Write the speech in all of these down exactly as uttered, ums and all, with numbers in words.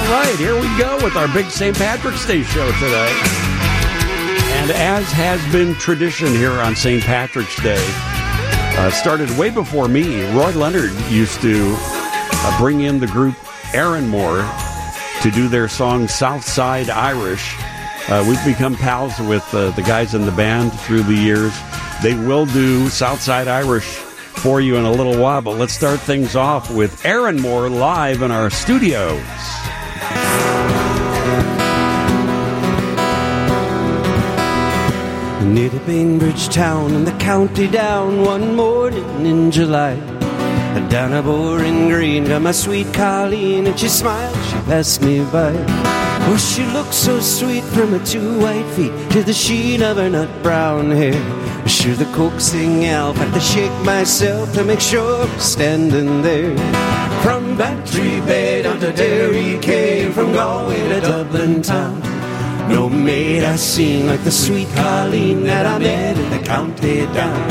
right, here we go with our big Saint Patrick's Day show today. And as has been tradition here on Saint Patrick's Day, uh, started way before me. Roy Leonard used to uh, bring in the group Aaron Moore to do their song Southside Irish. Uh, we've become pals with uh, the guys in the band through the years. They will do Southside Irish for you in a little while, but let's start things off with Aaron Moore live in our studios. Near to Bainbridge town in the county down one morning in July, down a boring green got my sweet Colleen, and she smiled, she passed me by. Oh, she looked so sweet from her two white feet to the sheen of her nut brown hair. Sure, the coaxing elf had to shake myself to make sure I'm standing there. From Bantry Bay down to Derry Cave, from Galway to Dublin town, no maid I seen like the sweet Colleen that I met in the county down.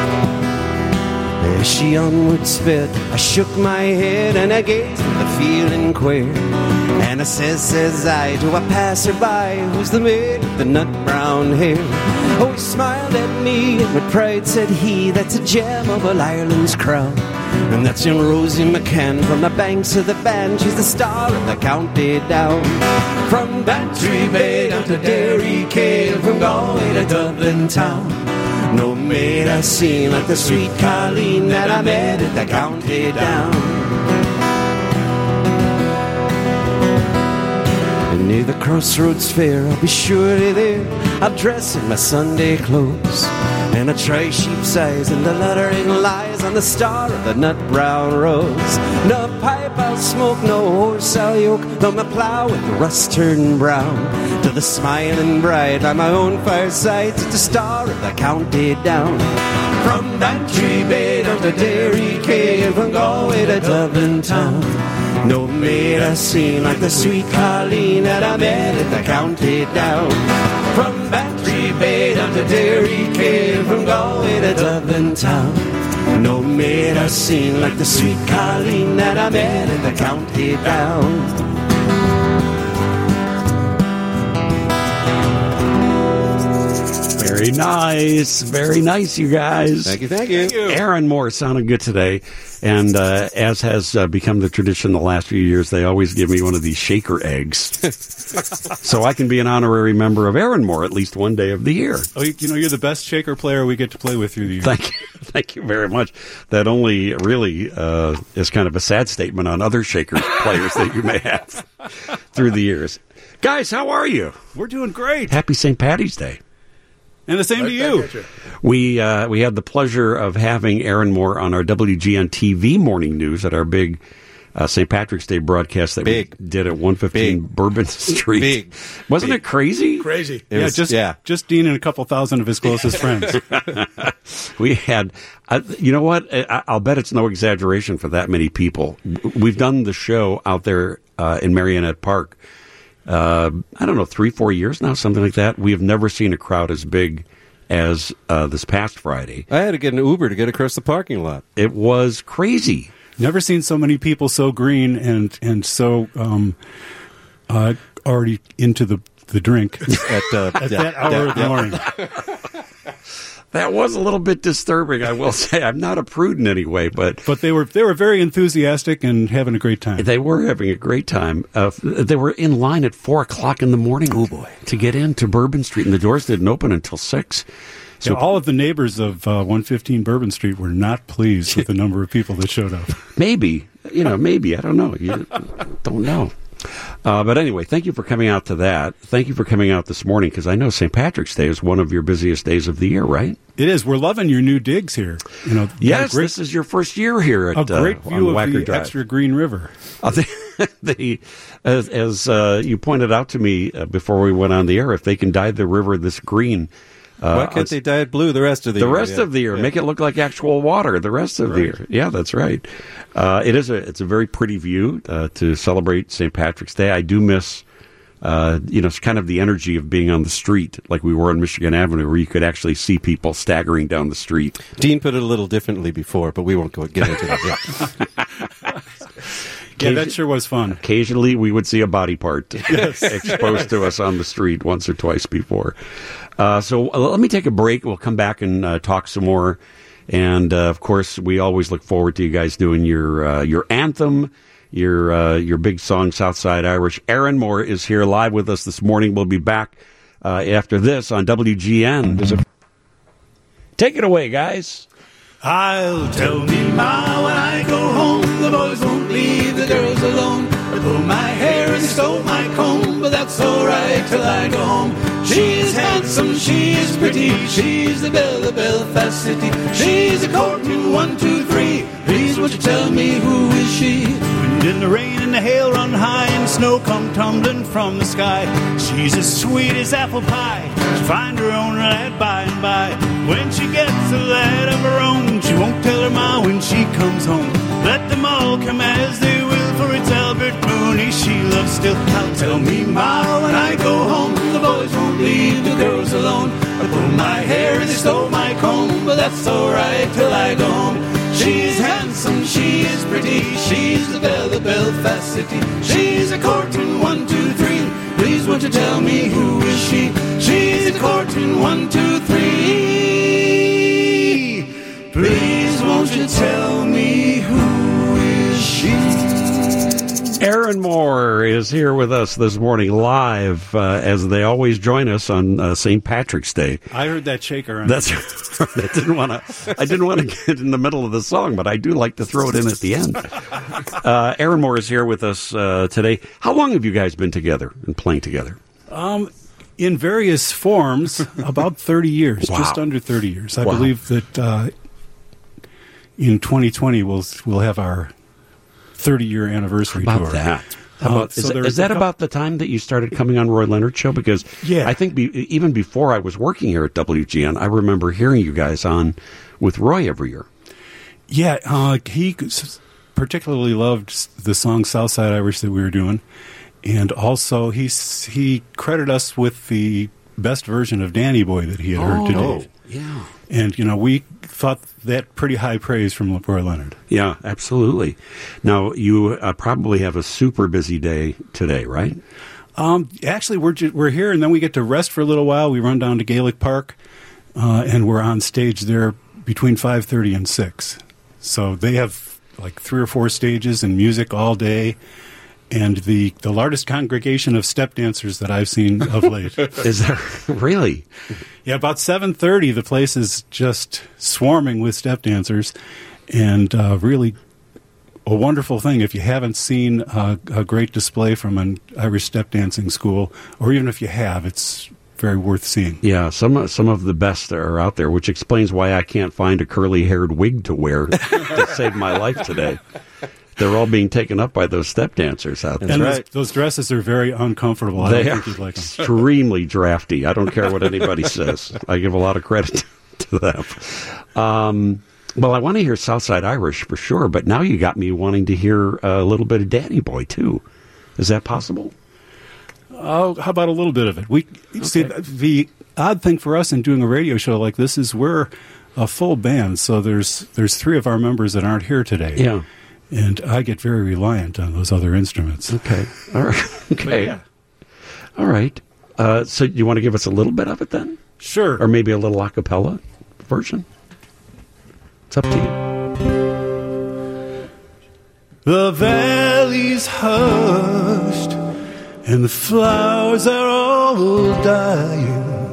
As she onward sped, I shook my head and I gazed at the feeling queer. And I says, says I to a passerby, who's the maid with the nut brown hair? Oh, he smiled at me and with pride said he, that's a gem of all Ireland's crown. And that's young Rosie McCann from the banks of the Bann. She's the star of the county down. From Bantry Bay down to Derry Cave, from Galway to Dublin town, no maid I seen like the sweet Colleen that I met at the county down. And near the Crossroads Fair, I'll be surely there. I'll dress in my Sunday clothes, and I try sheep's eyes and the lettering lies on the star of the nut brown rose. No pipe I'll smoke, no horse I'll yoke, though my plough with the rust turned brown. To the smiling bride by my own fireside, to the star of the county down. From Bantry Bay down to Derry Cave, from Galway to Dublin town, no maid I seen like the sweet Colleen that I met at the county down. From Bantry Bay down to Derry Cave, from Galway to Dublin town, no maid I seen like the sweet Colleen that I met at the county down. Very nice. Very nice, you guys. Thank you, thank you. Thank you. Aaron Moore sounded good today. And uh, as has uh, become the tradition the last few years, they always give me one of these shaker eggs. So I can be an honorary member of Aaron Moore at least one day of the year. Oh, you know, you're the best shaker player we get to play with through the year. Thank you. Thank you very much. That only really uh, is kind of a sad statement on other shaker players that you may have through the years. Guys, how are you? We're doing great. Happy Saint Patty's Day. And the same right to you. you. We uh, we had the pleasure of having Aaron Moore on our W G N T V morning news at our big uh, Saint Patrick's Day broadcast that big. we did at one fifteen big. Bourbon Street. Big. Wasn't big. it crazy? Crazy. It yeah, was, just yeah. just Dean and a couple thousand of his closest friends. We had, uh, you know what? I, I'll bet it's no exaggeration for that many people. We've done the show out there uh, in Marionette Park. Uh, I don't know, three, four years now, something like that. We have never seen a crowd as big as uh, this past Friday. I had to get an Uber to get across the parking lot. It was crazy. Never seen so many people so green and and so um, uh, already into the, the drink at, uh, at yeah, that hour yeah, of the yeah. morning. That was a little bit disturbing, I will say. I'm not a prude in any way, but but they were they were very enthusiastic and having a great time. They were having a great time. Uh, they were in line at four o'clock in the morning. Oh boy, to get into Bourbon Street, and the doors didn't open until six. So yeah, all of the neighbors of uh, one fifteen Bourbon Street were not pleased with the number of people that showed up. Maybe, you know, maybe I don't know. You don't know. Uh, but anyway, thank you for coming out to that. Thank you for coming out this morning, because I know Saint Patrick's Day is one of your busiest days of the year, right? It is. We're loving your new digs here. You know, yes, great, this is your first year here at a great uh, view of Wacker the Drive. extra green river. Uh, the, the, as as uh, you pointed out to me uh, before we went on the air, if they can dye the river this green. Uh, Why can't they dye it blue the rest of the, the year? The rest yeah. of the year. Yeah. Make it look like actual water the rest of right. the year. Yeah, that's right. Uh, it is a it's a very pretty view uh, to celebrate Saint Patrick's Day. I do miss, uh, you know, it's kind of the energy of being on the street like we were on Michigan Avenue, where you could actually see people staggering down the street. Dean put it a little differently before, but we won't go get into that yet. Yeah, that sure was fun. Occasionally, we would see a body part exposed to us on the street once or twice before. Uh, so uh, let me take a break. We'll come back and uh, talk some more. And, uh, of course, we always look forward to you guys doing your uh, your anthem, your uh, your big song, Southside Irish. Aaron Moore is here live with us this morning. We'll be back uh, after this on W G N. Take it away, guys. I'll tell me ma when I go home, the boys won't leave the girls alone. They pull my hair and stole my comb, but that's alright till I go home. She's handsome, she's pretty, she's the belle of Belfast City. She's a courting one, two, three. Please won't you tell me who is she? Wind and the rain and the hail run high and snow come tumbling from the sky. She's as sweet as apple pie. She'll find her own lad by and by. When she gets a lad of her own, she won't tell her ma when she comes home. Let them all come as they will, for it's Albert Mooney she loves still. I'll tell me ma when I go home, the boys won't leave the girls alone. I pull my hair and they stole my comb, but that's alright till I go home. She's handsome, she is pretty, she's the belle of Belfast City. She's a courting one, two, three. Please won't you tell me who is she? She's a courting one, two, three. Please won't you tell me who is she? Aaron Moore is here with us this morning live, uh, as they always join us on uh, Saint Patrick's Day. I heard that shaker. On That's right. I didn't want to. I didn't want to get in the middle of the song, but I do like to throw it in at the end. Uh, Aaron Moore is here with us uh, today. How long have you guys been together and playing together? Um, in various forms, about thirty years, Wow. just under thirty years. I Wow. believe that uh, in twenty twenty we'll we'll have our thirty-year anniversary How tour. about that? How Uh, about, so is, there's is that a cou- about the time that you started coming on Roy Leonard Show? Because Yeah. I think be, even before I was working here at W G N, I remember hearing you guys on with Roy every year. Yeah, uh, he s- particularly loved the song Southside Irish that we were doing. And also, he, s- he credited us with the best version of Danny Boy that he had heard to date. yeah. And, you know, we thought that pretty high praise from Roy Leonard. Yeah, absolutely. Now, you uh, probably have a super busy day today, right? Um, actually, we're ju- we're here, and then we get to rest for a little while. We run down to Gaelic Park, uh, and we're on stage there between five thirty and six. So they have like three or four stages and music all day, and the, the largest congregation of step dancers that I've seen of late. Is there really? Yeah, about seven thirty, the place is just swarming with step dancers, and uh, really a wonderful thing. If you haven't seen uh, a great display from an Irish step dancing school, or even if you have, it's very worth seeing. Yeah, some some of the best are out there, which explains why I can't find a curly-haired wig to wear to save my life today. They're all being taken up by those step dancers out there. And those, those dresses are very uncomfortable. I They don't are think you'd like them. extremely drafty. I don't care what anybody says. I give a lot of credit to them. Um, well, I want to hear Southside Irish for sure, but now you got me wanting to hear a little bit of Danny Boy, too. Is that possible? Oh, how about a little bit of it? We see the odd thing for us in doing a radio show like this is we're a full band, so there's there's three of our members that aren't here today. Yeah. And I get very reliant on those other instruments. Okay. All right. Okay. Yeah. All right. Uh, so you want to give us a little bit of it then? Sure. Or maybe a little a cappella version? It's up to you. The valley's hushed and the flowers are all dying.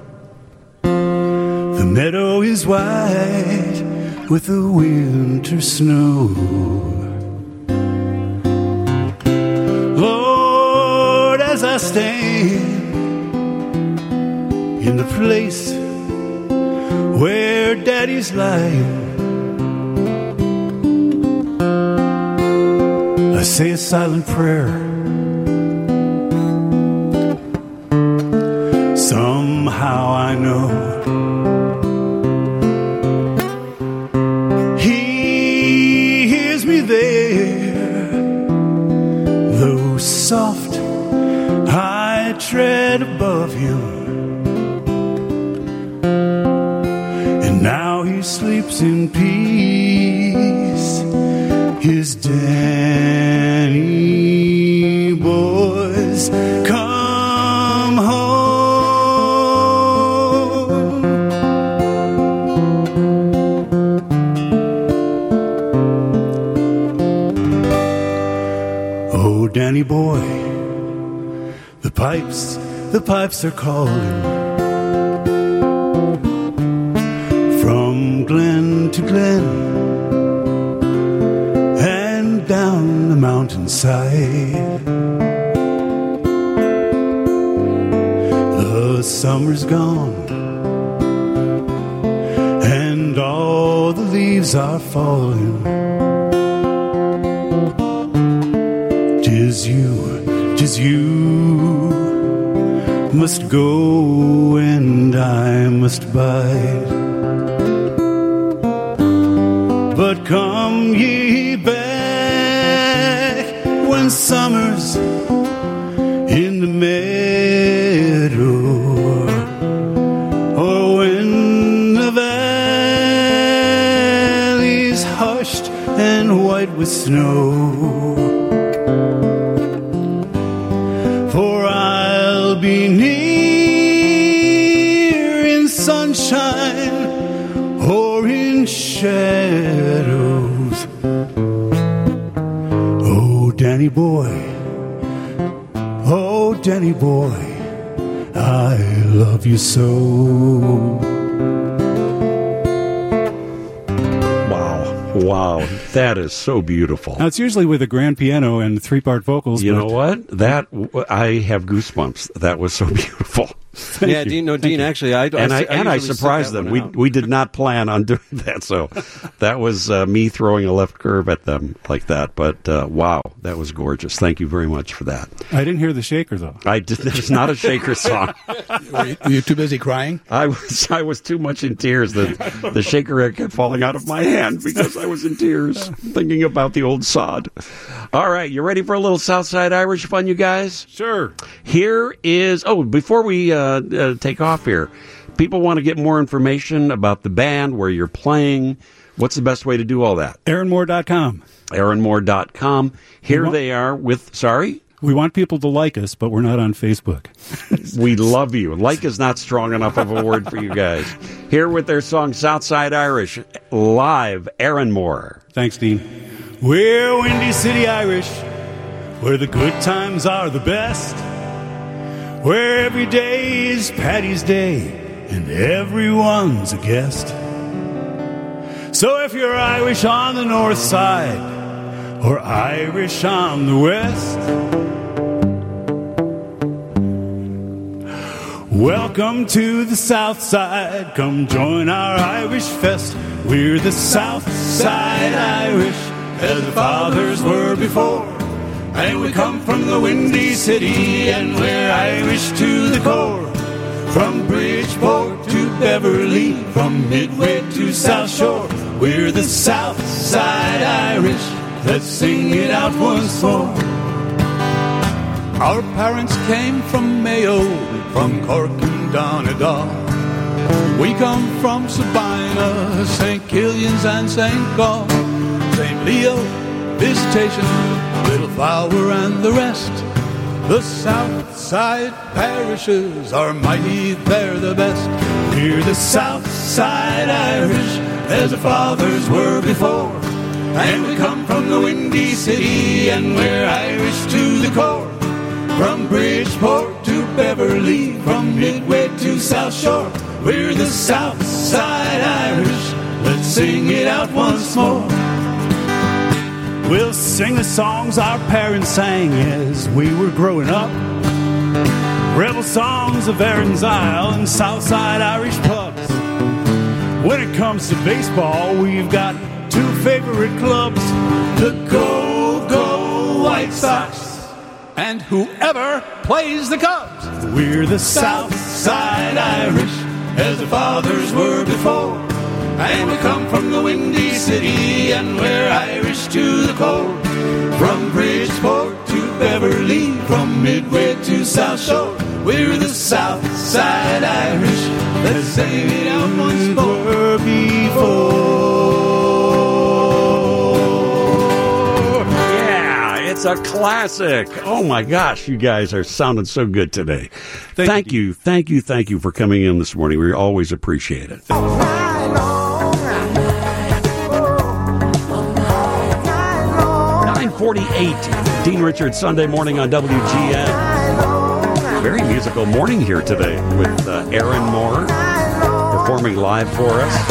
The meadow is white with the winter snow. Lord, as I stand in the place where Daddy's lying, I say a silent prayer. Somehow I know He hears me there, though soft I tread above Him, and now He sleeps. sleeps in peace. His dancing feet are Danny boys, come home. Oh, Danny boy, the pipes, the pipes are calling. From glen to glen and down the mountainside, the summer's gone and all the leaves are falling. Tis you, tis you must go and I must bide. But come ye back when summer's in the meadow, or when the valley's hushed and white with snow. For I'll be near in sunshine or in shadows. Oh, Danny boy, oh, Danny boy, I love you so. Wow. Wow. That is so beautiful. Now, it's usually with a grand piano and three-part vocals. You but know what? That, I have goosebumps. That was so beautiful. Yeah, Dean. No, Dean. Actually, I and I, I, and I usually surprised sit that them. We one out. we did not plan on doing that, so that was uh, me throwing a left curve at them like that. But uh, wow, that was gorgeous. Thank you very much for that. I didn't hear the shaker, though. I did. It's not a shaker song. Were you, were you too busy crying? I was I was too much in tears. The the shaker kept falling out of my hand because I was in tears thinking about the old sod. All right, you ready for a little Southside Irish fun, you guys? Sure. Here is, oh, before we uh, uh, take off here, people want to get more information about the band, where you're playing. What's the best way to do all that? Aaron Moore dot com. Aaron Moore dot com. Here want- they are with, sorry? We want people to like us, but we're not on Facebook. We love you. Like is not strong enough of a word for you guys. Here with their song Southside Irish, live, Aaron Moore. Thanks, Dean. We're Windy City Irish, where the good times are the best, where every day is Paddy's Day and everyone's a guest. So if you're Irish on the north side or Irish on the west, welcome to the South Side. Come join our Irish Fest. We're the South Side Irish, as the fathers were before. And we come from the Windy City, and we're Irish to the core. From Bridgeport to Beverly, from Midway to South Shore, we're the South Side Irish. Let's sing it out once more. Our parents came from Mayo, from Cork and Donegal. We come from Sabina, Saint Killian's and Saint Gall, Saint Leo, Visitation, Little Flower and the rest. The South Side parishes are mighty, they're the best. We're the South Side Irish, as the fathers were before. And we come from the Windy City, and we're Irish to the core. From Bridgeport to Beverly, from Midway to South Shore, we're the South Side Irish. Let's sing it out once more. We'll sing the songs our parents sang as we were growing up. Rebel songs of Erin's Isle and Southside Irish pubs. When it comes to baseball, we've got two favorite clubs, the Go Go White Sox and whoever plays the Cubs. We're the South Side Irish, as the fathers were before. And we come from the Windy City, and we're Irish to the core. From Bridgeport to Beverly, from Midway to South Shore, we're the South Side Irish. Let's sing it out once more. Before. Yeah, It's a classic. Oh my gosh, you guys are sounding so good today. Thank, Thank you. you, thank you, thank you for coming in this morning. We always appreciate it. nine forty-eight, Dean Richards, Sunday morning on W G N. Very musical morning here today with uh, Aaron Moore performing live for us.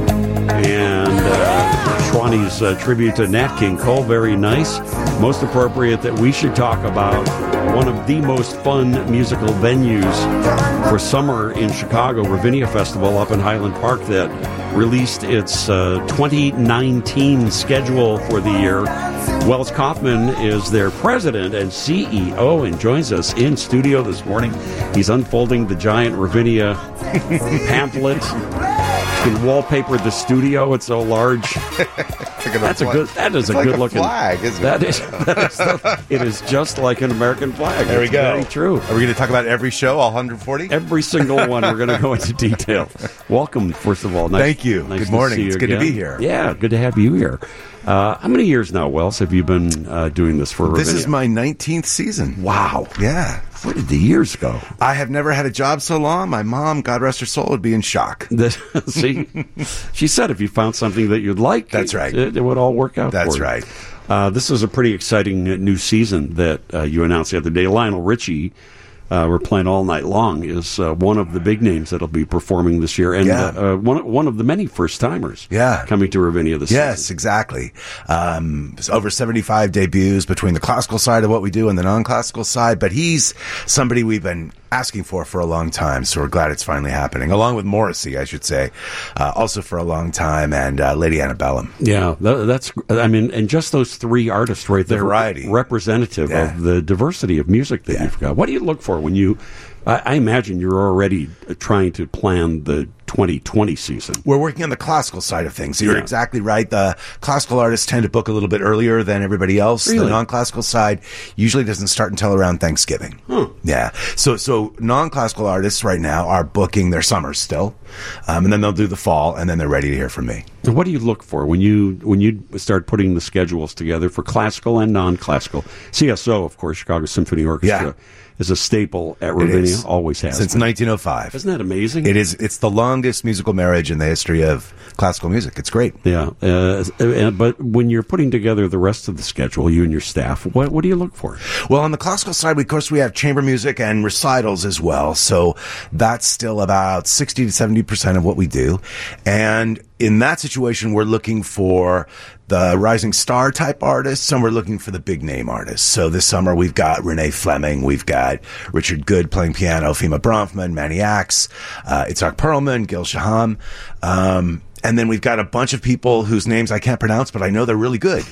And uh, Schwani's uh, tribute to Nat King Cole, very nice. Most appropriate that we should talk about one of the most fun musical venues for summer in Chicago, Ravinia Festival up in Highland Park, that released its uh, twenty nineteen schedule for the year. Wells Kaufman is their president and C E O and joins us in studio this morning. He's unfolding the giant Ravinia pamphlet. You can wallpaper the studio. It's so large. That's a good. That is it's a like good a looking flag. Isn't that it? is. That is the, it is just like an American flag. There we It's go. Very true. Are we going to talk about every show, all one hundred forty? Every single one. We're going to go into detail. Welcome, first of all. Nice, Thank you. Nice Good to morning. see you It's good to again. be here. Yeah, good to have you here. Uh, how many years now, Wells, have you been uh, doing this for Ravinia? This is my nineteenth season. Wow. Yeah. Where did the years go? I have never had a job so long. My mom, God rest her soul, would be in shock. The, see, she said if you found something that you'd like, That's right. it, it would all work out That's for you. right. Uh, this is a pretty exciting uh, new season that uh, you announced the other day. Lionel Richie, uh, we're playing all night long, is uh, one of the big names that'll be performing this year, and Yeah. uh, uh, one, one of the many first-timers Yeah. coming to Ravinia this Yes, season. exactly. Um, it's over seventy-five debuts between the classical side of what we do and the non-classical side, but he's somebody we've been asking for for a long time, so we're glad it's finally happening, along with Morrissey, I should say, uh, also for a long time, and uh, Lady Antebellum. Yeah, that, that's, I mean, and just those three artists right there, Variety. representative Yeah. of the diversity of music that Yeah. you've got. What do you look for when you, I, I imagine you're already trying to plan the twenty twenty season. We're working on the classical side of things. You're Yeah. exactly right. The classical artists tend to book a little bit earlier than everybody else. Really? The non-classical side usually doesn't start until around Thanksgiving. Huh. Yeah. So, so non-classical artists right now are booking their summers still, um, and then they'll do the fall, and then they're ready to hear from me. And what do you look for when you when you start putting the schedules together for classical and non-classical? C S O, of course, Chicago Symphony Orchestra, Yeah. is a staple at It Ravinia. is. Always has Since been. nineteen oh five. Isn't that amazing? It is. It's the longest musical marriage in the history of classical music. It's great. Yeah, uh, uh, but when you're putting together the rest of the schedule, you and your staff, what what do you look for? Well, on the classical side, we, of course, we have chamber music and recitals as well. So that's still about sixty to seventy percent of what we do. And in that situation, we're looking for the rising star type artists, and we're looking for the big name artists. So this summer, we've got Renee Fleming, we've got Richard Good playing piano, Fima Bronfman, Manny Axe, uh, Itzhak Perlman, Gil Shaham. Um, And then we've got a bunch of people whose names I can't pronounce, but I know they're really good.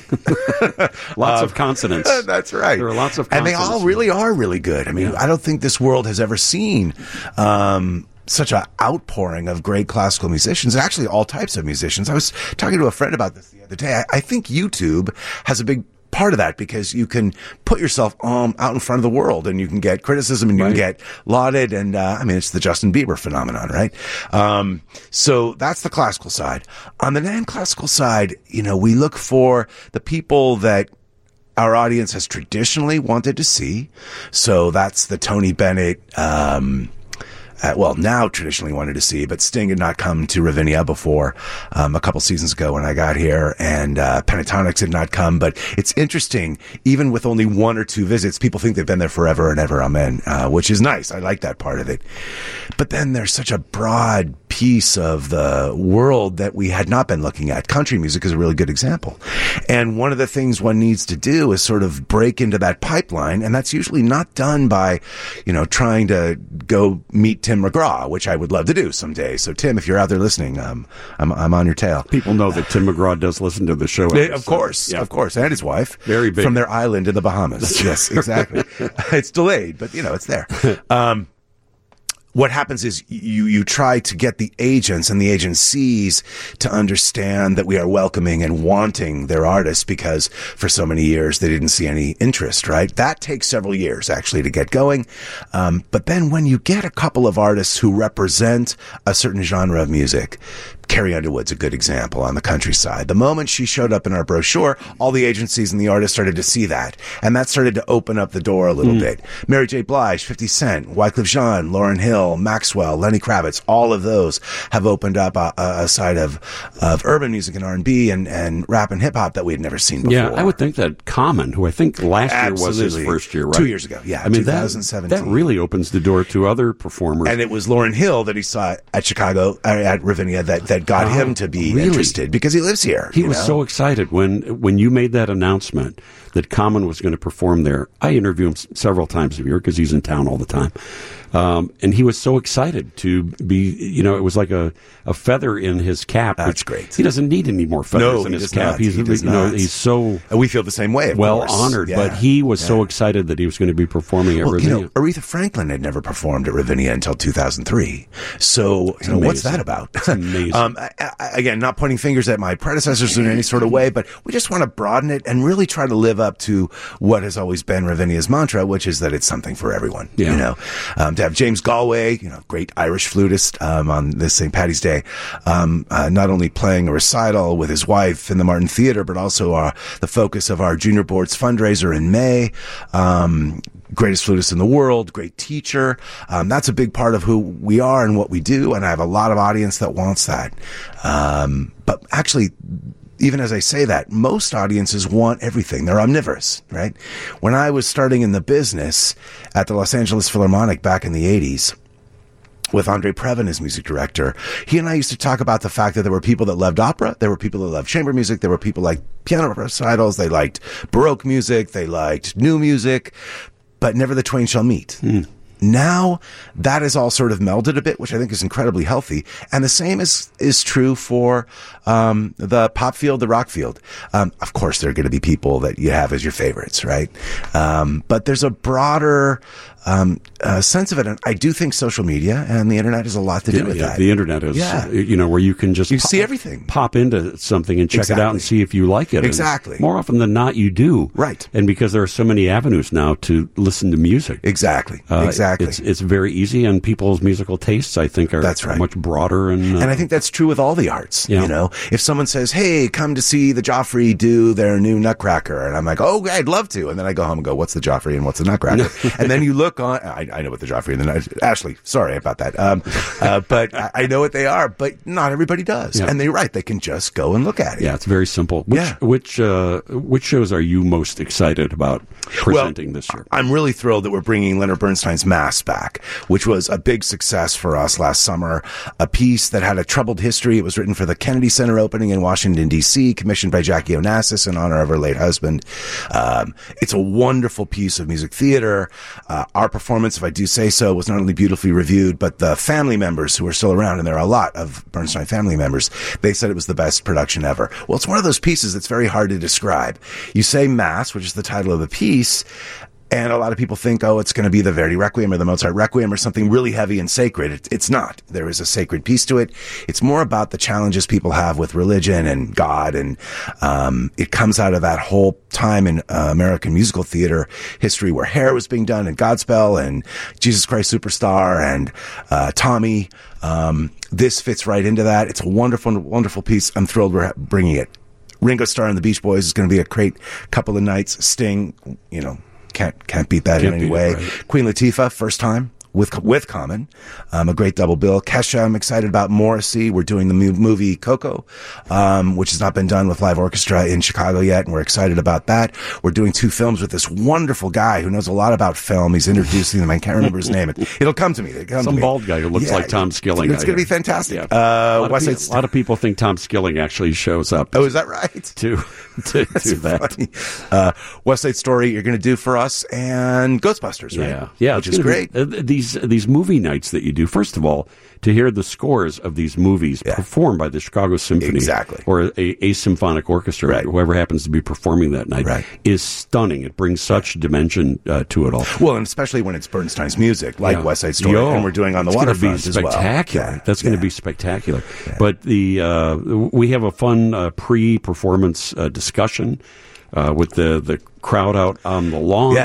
Lots Um, of consonants. That's right. There are lots of and they consonants. all really are really good. I mean, Yeah. I don't think this world has ever seen um, such an outpouring of great classical musicians, and actually all types of musicians. I was talking to a friend about this the other day. I, I think YouTube has a big part of that because you can put yourself um, out in front of the world and you can get criticism and you Right. can get lauded. And uh, I mean, it's the Justin Bieber phenomenon, right? Um, so that's the classical side. On the non-classical side, you know, we look for the people that our audience has traditionally wanted to see. So that's the Tony Bennett, um, uh, well, now traditionally wanted to see, but Sting had not come to Ravinia before um, a couple seasons ago when I got here, and uh, Pentatonics had not come. But it's interesting, even with only one or two visits, people think they've been there forever and ever, amen, uh, which is nice. I like that part of it. But then there's such a broad piece of the world that we had not been looking at. Country music is a really good example. And one of the things one needs to do is sort of break into that pipeline, and that's usually not done by, you know, trying to go meet Tim McGraw, which I would love to do someday. So, Tim, if you're out there listening, um, I'm, I'm on your tail. People know that Tim McGraw does listen to the show. Yeah, Of course, Yeah. of course, and his wife, Very big. from their island in the Bahamas. Yes, exactly. It's delayed, but you know it's there. Um, what happens is you you try to get the agents and the agencies to understand that we are welcoming and wanting their artists because for so many years they didn't see any interest, right? That takes several years actually to get going. Um, but then when you get a couple of artists who represent a certain genre of music, Carrie Underwood's a good example on the countryside. The moment she showed up in our brochure, all the agencies and the artists started to see that. And that started to open up the door a little mm. bit. Mary J. Blige, fifty Cent, Wyclef Jean, Lauryn Hill, Maxwell, Lenny Kravitz, all of those have opened up a, a side of, of urban music and R and B and, and rap and hip hop that we had never seen before. Yeah, I would think that Common, who I think last Absolutely. year was his first year, right? Two years ago, yeah. I mean, twenty seventeen. That, that really opens the door to other performers. And it was Lauryn Hill that he saw at Chicago, uh, at Ravinia, that, that got oh, him to be really? interested because he lives here. He you was know? so excited when when you made that announcement that Common was going to perform there. I interview him s- several times a year because he's in town all the time. Um, and he was so excited to be, you know, it was like a, a feather in his cap. That's great. He doesn't need any more feathers no, in he his does cap. Not. He's, he does you know, not. he's so and we feel the same way. Of well course. honored. Yeah. But he was yeah. so excited that he was going to be performing at well, Ravinia. You know, Aretha Franklin had never performed at Ravinia until two thousand three. So, you know, what's that about? It's amazing. um, I, I, again, not pointing fingers at my predecessors in any sort of way, but we just want to broaden it and really try to live up to what has always been Ravinia's mantra, which is that it's something for everyone. Yeah. You know, um, to have James Galway, you know, great Irish flutist, um, on this Saint Paddy's Day, um, uh, not only playing a recital with his wife in the Martin Theater, but also uh, the focus of our Junior Board's fundraiser in May. Um, greatest flutist in the world, great teacher. Um, that's a big part of who we are and what we do. And I have a lot of audience that wants that. Um, but actually, even as I say that, most audiences want everything. They're omnivorous, right? When I was starting in the business at the Los Angeles Philharmonic back in the eighties, with Andre Previn as music director, he and I used to talk about the fact that there were people that loved opera, there were people that loved chamber music, there were people like piano recitals, they liked Baroque music, they liked new music, but never the twain shall meet. Mm. Now, that is all sort of melded a bit, which I think is incredibly healthy. And the same is, is true for, um, the pop field, the rock field. Um, of course, there are going to be people that you have as your favorites, right? Um, but there's a broader, um, uh, sense of it. And I do think social media and the internet has a lot to do yeah, with yeah, that. The internet is, yeah. you know, where you can just you pop, see everything, pop into something and check exactly. it out and see if you like it. Exactly. And more often than not, you do. Right. And because there are so many avenues now to listen to music. Exactly. Uh, exactly. It's, it's very easy, and people's musical tastes, I think, are, that's right. are much broader. And, uh, and I think that's true with all the arts. Yeah. You know, if someone says, hey, come to see the Joffrey do their new Nutcracker, and I'm like, oh, I'd love to. And then I go home and go, what's the Joffrey and what's the Nutcracker? And then you look on, I, I know what the Joffrey and the Nutcracker, Ashley, sorry about that. Um, uh, but I, I know what they are, but not everybody does. Yeah. And they're right. They can just go and look at it. Yeah, it's very simple. Which, yeah. which, uh, which shows are you most excited about presenting well, this year? I'm really thrilled that we're bringing Leonard Bernstein's Mass back, which was a big success for us last summer. A piece that had a troubled history. It was written for the Kennedy Center opening in Washington, D C, commissioned by Jackie Onassis in honor of her late husband. Um, it's a wonderful piece of music theater. Uh, our performance, if I do say so, was not only beautifully reviewed, but the family members who are still around, and there are a lot of Bernstein family members, they said it was the best production ever. Well, it's one of those pieces that's very hard to describe. You say Mass, which is the title of the piece, and a lot of people think, oh, it's going to be the Verdi Requiem or the Mozart Requiem or something really heavy and sacred. It, it's not. There is a sacred piece to it. It's more about the challenges people have with religion and God, and um, it comes out of that whole time in uh, American musical theater history where Hair was being done, and Godspell, and Jesus Christ Superstar, and uh, Tommy. Um, this fits right into that. It's a wonderful, wonderful piece. I'm thrilled we're bringing it. Ringo Starr and the Beach Boys is going to be a great couple of nights. Sting, you know, Can't can't beat that Can't in any beat way. it, right. Queen Latifah, first time with with Common, um, a great double bill. Kesha, I'm excited about. Morrissey, we're doing the mu- movie Coco, um, which has not been done with live orchestra in Chicago yet, and we're excited about that. We're doing two films with this wonderful guy who knows a lot about film. He's introducing them. I can't remember his name. It, it'll come to me. It'll come Some to me. bald guy who looks Yeah, like Tom Skilling. It's going to be fantastic. Yeah. Uh, a, lot West of Side people, a lot of people think Tom Skilling actually shows up. Oh, is that right? To to do that. Funny. Uh, West Side Story, you're going to do for us, and Ghostbusters, right? Yeah, yeah, which it's is gonna great. Be, uh, these these movie nights that you do. First of all, to hear the scores of these movies Yeah. performed by the Chicago Symphony, Exactly. or a, a symphonic orchestra, Right. whoever happens to be performing that night, Right. is stunning. It brings such dimension uh, to it all. Well, and especially when it's Bernstein's music, like Yeah. West Side Story, Yo, and we're doing on the it's gonna waterfront be as well. spectacular. Yeah. That's going to Yeah. be spectacular. But the uh, we have a fun uh, pre-performance uh, discussion uh, with the the crowd out on the lawn. Yeah.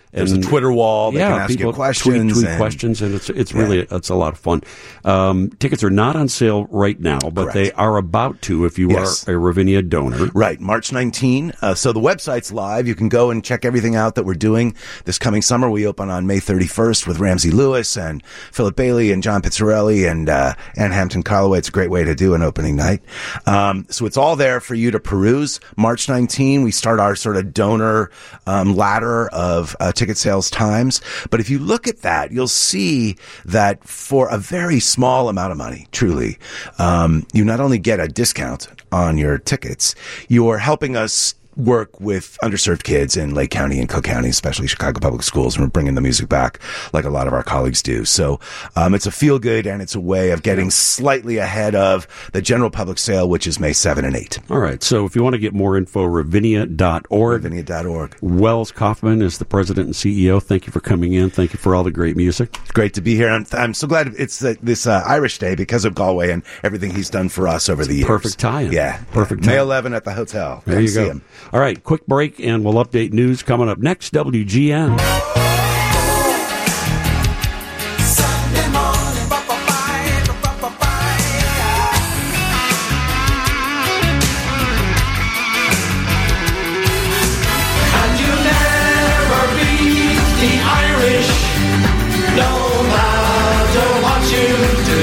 There's And- a Twitter wall. They yeah, can ask people you questions. tweet, tweet and- questions, and it's it's really it's a lot of fun. Um, tickets are not on sale right now, but Correct. they are about to if you Yes. are a Ravinia donor. Right, March nineteenth. Uh, so the website's live. You can go and check everything out that we're doing this coming summer. We open on May thirty-first with Ramsey Lewis and Philip Bailey and John Pizzarelli and uh, Ann Hampton Calloway. It's a great way to do an opening night. Um, so it's all there for you to peruse. March nineteenth, we start our sort of donor um, ladder of uh, ticket sales times. But if you look at that, you'll see that for a very small amount of money, truly, um, you not only get a discount on your tickets, you're helping us work with underserved kids in Lake County and Cook County, especially Chicago Public Schools, and we're bringing the music back like a lot of our colleagues do. So um, it's a feel good, and it's a way of getting slightly ahead of the general public sale, which is May seventh and eighth. All right. So if you want to get more info, ravinia dot org. Ravinia dot org. Wells Kaufman is the president and C E O. Thank you for coming in. Thank you for all the great music. It's great to be here. I'm, I'm so glad it's uh, this uh, Irish Day because of Galway and everything he's done for us over the years. Perfect tie-in. Yeah. Perfect May tie-in. eleventh at the hotel. There Come you see go. him. All right, quick break, and we'll update news coming up next. W G N. And you never beat the Irish, no matter what you do.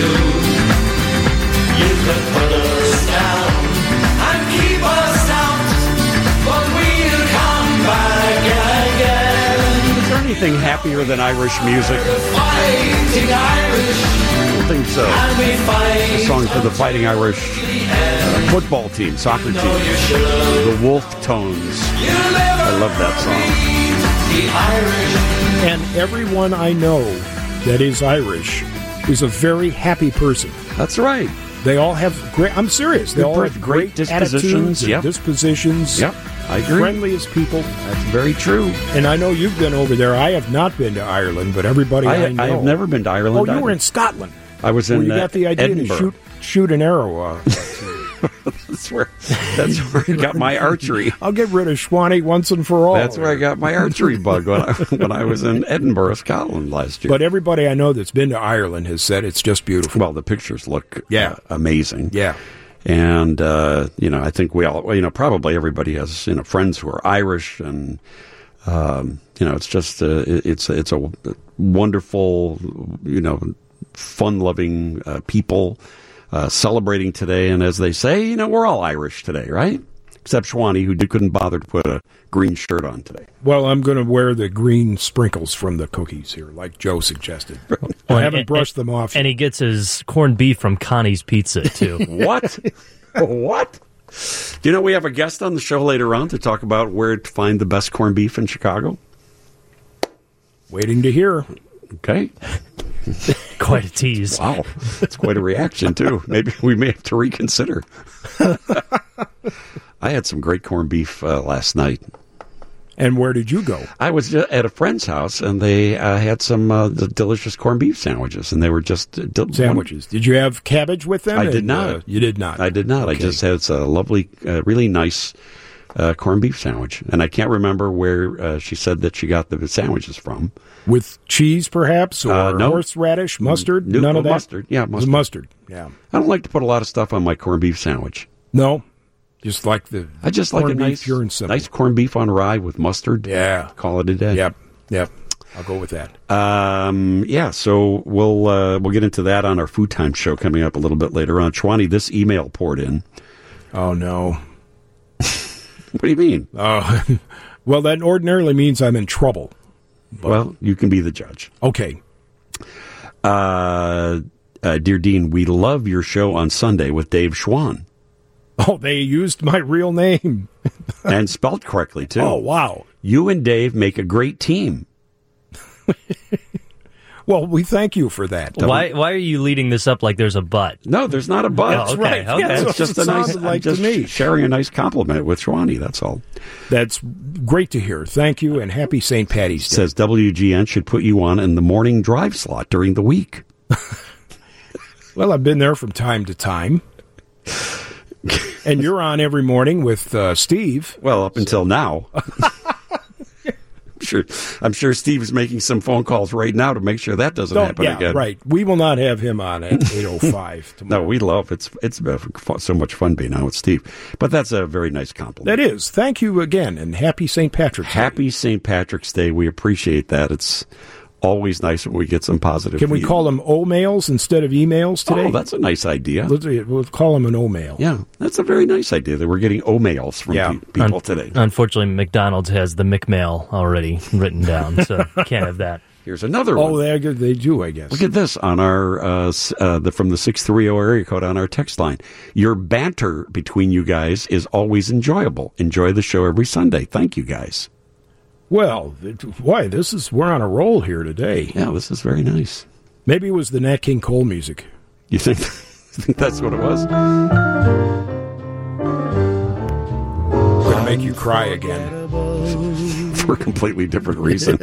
You could put us down and keep us out, but we'll come back again. Is there anything happier than Irish music? Fighting Irish, I don't think so. and we fight. A song for the Fighting Irish uh, football team, soccer team, the Wolf Tones. I love that song. The Irish. And everyone I know that is Irish is a very happy person. That's right. They all have great. I'm serious. They Good all per- have great great, dispositions, attitudes and yep. dispositions. Yep, I agree. Friendliest people. That's very true. And I know you've been over there. I have not been to Ireland, but everybody I, I, know. I have never been to Ireland. Oh, you either. were in Scotland. I was Where in you uh, got the idea Edinburgh. to shoot shoot an arrow. Uh, That's where that's where I got my archery. I'll get rid of Schwanny once and for all. That's where I got my archery bug when I when I was in Edinburgh, Scotland last year. But everybody I know that's been to Ireland has said it's just beautiful. Well, the pictures look Yeah. uh, amazing. Yeah. And, uh, you know, I think we all, well, you know, probably everybody has, you know, friends who are Irish and, um, you know, it's just, uh, it, it's, it's a wonderful, you know, fun loving uh, people uh, celebrating today. And as they say, you know, we're all Irish today, right? Except Schwanny, who did, couldn't bother to put a green shirt on today. Well, I'm going to wear the green sprinkles from the cookies here, like Joe suggested. I haven't and- brushed them off. And he gets his corned beef from Connie's Pizza, too. What? What? Do you know we have a guest on the show later on to talk about where to find the best corned beef in Chicago? Waiting to hear. Okay. Quite a tease. Wow. That's quite a reaction, too. Maybe we may have to reconsider. I had some great corned beef uh, last night. And where did you go? I was uh, at a friend's house, and they uh, had some uh, the delicious corned beef sandwiches, and they were just... Uh, del- Sandwiches. Did you have cabbage with them? I did And, not. uh, you did not. I did not. I Okay. just had a lovely, uh, really nice uh, corned beef sandwich. And I can't remember where uh, she said that she got the sandwiches from. With cheese, perhaps, or Uh, no. horseradish, mustard? No, None of oh, that? mustard. Yeah, It was mustard. mustard. Yeah. I don't like to put a lot of stuff on my corned beef sandwich. No? Just like the I just like a corned beef, nice, pure and simple. nice corned beef on rye with mustard. Yeah. Call it a day. Yep. Yep. I'll go with that. Um, yeah, so we'll uh, we'll get into that on our Food Time show coming up a little bit later on. Schwanny, this email poured in. Oh, no. What do you mean? Uh, well, that ordinarily means I'm in trouble. Well, you can be the judge. Okay. Uh, uh, Dear Dean, we love your show on Sunday with Dave Schwann. Oh, they used my real name. And spelled correctly, too. Oh, wow. You and Dave make a great team. Well, we thank you for that. Why Why are you leading this up like there's a but? No, there's not a but. Oh, okay, right. okay. Yeah, that's It's just what a it nice, sounded like I'm just to me. sharing a nice compliment with Schwanny, that's all. That's great to hear. Thank you, and happy Saint Patty's Day. Says W G N should put you on in the morning drive slot during the week. Well, I've been there from time to time. And you're on every morning with uh, Steve. Well, up until now. sure, I'm sure Steve's making some phone calls right now to make sure that doesn't Don't- happen yeah, again. right. We will not have him on at eight oh five tomorrow. No, we love it's it's been so much fun being on with Steve. But that's a very nice compliment. That is. Thank you again, and happy Saint Patrick's Day. Happy Saint Patrick's Day. We appreciate that. It's always nice when we get some positive. Can we feed- call them O-mails instead of emails today? Oh, that's a nice idea. Let's, we'll call them an O-mail. Yeah, that's a very nice idea that we're getting O-mails from Yeah. pe- people Un- today. Unfortunately, McDonald's has the McMail already written down, so can't have that. Here's another Oh, one. they, they do, I guess. Look at this on our uh, s- uh, the, from the six thirty area code on our text line. Your banter between you guys is always enjoyable. Enjoy the show every Sunday. Thank you, guys. Well, it- why, this is, we're on a roll here today. Yeah, this is very nice. Maybe it was the Nat King Cole music. You think, you think that's what it was? Going to make you cry again. For a completely different reason.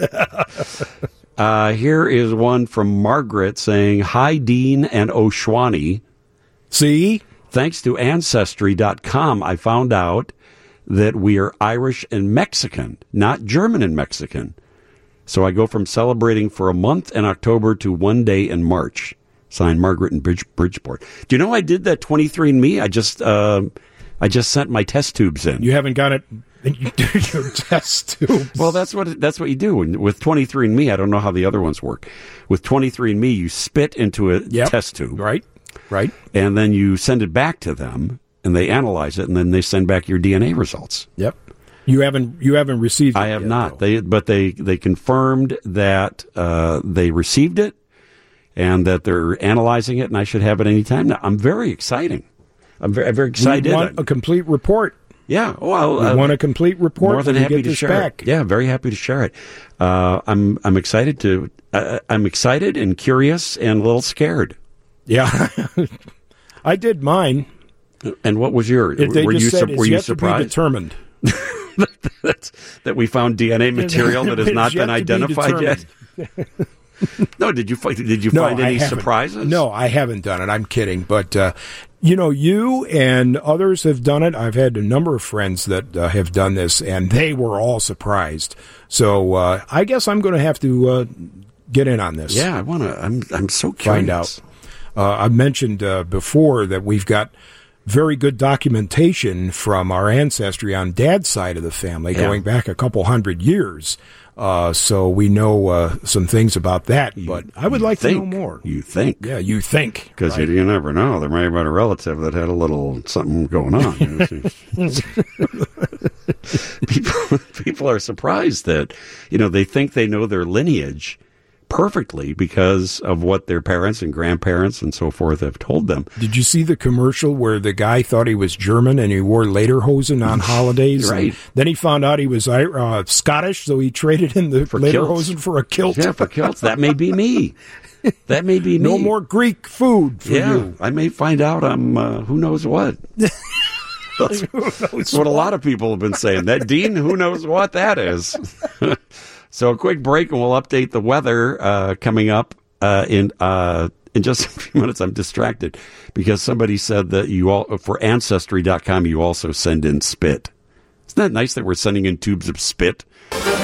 uh, here is one from Margaret saying, "Hi, Dean and Oshwani. See? Thanks to Ancestry dot com, I found out that we are Irish and Mexican, not German and Mexican. So I go from celebrating for a month in October to one day in March." Signed, Margaret in Bridge, Bridgeport. Do you know I did that twenty-three and me? I just uh, I just sent my test tubes in. You haven't got it. You do your test tubes. Well, that's what that's what you do. And with twenty-three and me, I don't know how the other ones work. With twenty-three and me, you spit into a Yep. test tube, Right, right. and then you send it back to them, and they analyze it, and then they send back your D N A results. Yep. You haven't you haven't received it I have yet, not. though. They but they they confirmed that uh, they received it, and that they're analyzing it, and I should have it any time now. I'm very exciting. I'm very, very excited. We want a complete report. yeah. Well, We uh, want a complete report. more than when we happy get to this share back. it. Yeah, very happy to share it. Uh, I'm I'm excited to. Uh, I'm excited and curious and a little scared. Yeah. I did mine. And what was your? If they were just you said sur- it's were you yet to be surprised determined. That's, that we found D N A material that has It's not yet been to be identified yet? determined. No. Did you fi- did you No, find I any haven't. surprises? No, I haven't done it. I'm kidding. But, uh, you know, you and others have done it. I've had a number of friends that uh, have done this, and they were all surprised. So uh, I guess I'm going to have to uh, get in on this. Yeah, I want to. I'm I'm so curious. Find out. Uh, I mentioned uh, before that we've got very good documentation from our ancestry on Dad's side of the family, Yeah. going back a couple hundred years. Uh, so we know uh, some things about that, but I would You like think, to know more. You think? Yeah, you think. Because right? you, you never know. There may have been a relative that had a little something going on. You know, people, people are surprised that, you know, they think they know their lineage perfectly because of what their parents and grandparents and so forth have told them. Did you see the commercial where the guy thought he was German and he wore lederhosen on holidays? Right. And then he found out he was uh, Scottish, so he traded in the For lederhosen kilts. for a kilt. Yeah, for kilts. That may be me. That may be me. No more Greek food for Yeah, you. I may find out I'm uh, who knows what. That's, that's what a lot of people have been saying. That Dean, who knows what that is. So a quick break, and we'll update the weather uh, coming up uh, in uh, in just a few minutes. I'm distracted because somebody said that you all for Ancestry dot com you also send in spit. Isn't that nice that we're sending in tubes of spit? Another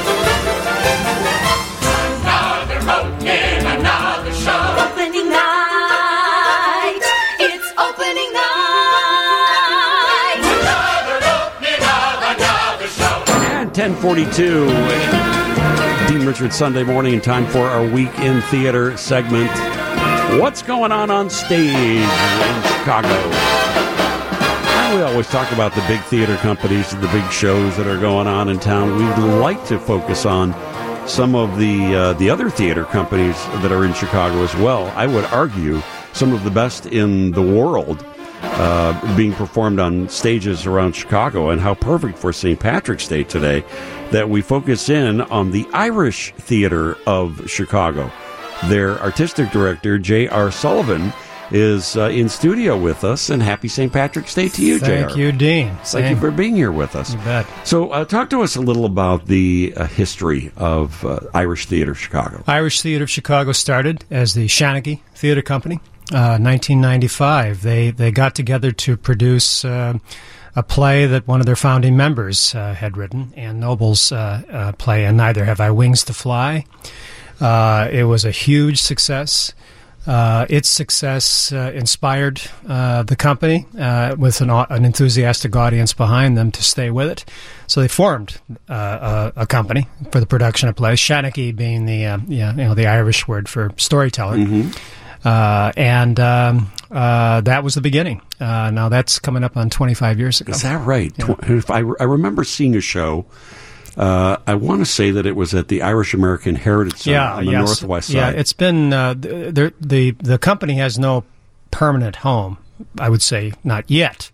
boat in another show. Opening night. It's opening night. Another opening of another show. And ten forty-two. Dean Richards Sunday morning, and time for our Week in Theater segment. What's going on on stage in Chicago? Well, we always talk about the big theater companies and the big shows that are going on in town. We'd like to focus on some of the uh, the other theater companies that are in Chicago as well. I would argue some of the best in the world uh, being performed on stages around Chicago, and how perfect for Saint Patrick's Day today that we focus in on the Irish Theater of Chicago. Their artistic director, J R Sullivan, is uh, in studio with us, and happy Saint Patrick's Day to you, J R. Thank you, Dean. Thank you for being here with us. You bet. So uh, talk to us a little about the uh, history of uh, Irish Theater Chicago. Irish Theater of Chicago started as the Shanachie Theater Company uh, nineteen ninety-five. They they got together to produce uh, a play that one of their founding members uh, had written, Ann Noble's uh, uh, play, And Neither Have I Wings to Fly. Uh, it was a huge success. Uh, its success uh, inspired uh, the company uh, with an, an enthusiastic audience behind them to stay with it. So they formed uh, a, a company for the production of plays, Shanachie being the uh, you know the Irish word for storyteller. Mm-hmm. Uh, and um, uh, that was the beginning. Uh, now that's coming up on twenty-five years ago. Is that right? Yeah. If I, I remember seeing a show. Uh, I want to say that it was at the Irish American Heritage Center yeah, on the yes. northwest side. Yeah, it's been uh, the, the the company has no permanent home. I would say not yet.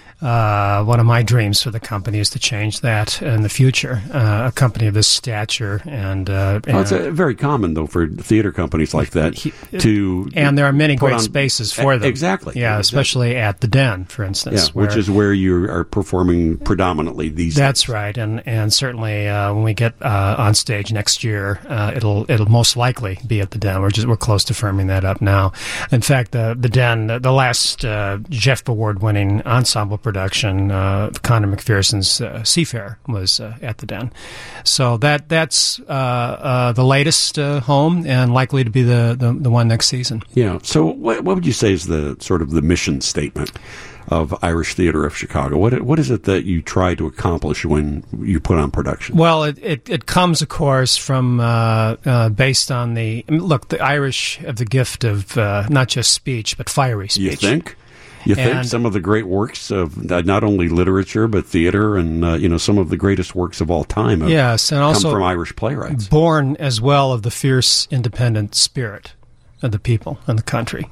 Uh, one of my dreams for the company is to change that in the future. Uh, a company of this stature and, uh, well, it's uh, very common though for theater companies like that he, to and there are many great on, spaces for them. Exactly, yeah, exactly. especially at the Den, for instance, yeah, which is where you are performing predominantly these. That's days. right, and and certainly uh, when we get uh, on stage next year, uh, it'll it'll most likely be at the Den. We're just we're close to firming that up now. In fact, the the Den, the last uh, Jeff Award-winning ensemble production. Uh, Conor McPherson's uh, Seafair was uh, at the Den. So that that's uh, uh, the latest uh, home and likely to be the, the, the one next season. Yeah. So what, what would you say is the sort of the mission statement of Irish Theater of Chicago? What what is it that you try to accomplish when you put on production? Well, it, it, it comes, of course, from uh, uh, based on the, look, the Irish have the gift of uh, not just speech, but fiery speech. You think? You think and, some of the great works of not only literature but theater and uh, you know some of the greatest works of all time have yes, and also come from Irish playwrights. Born as well of the fierce, independent spirit of the people and the country.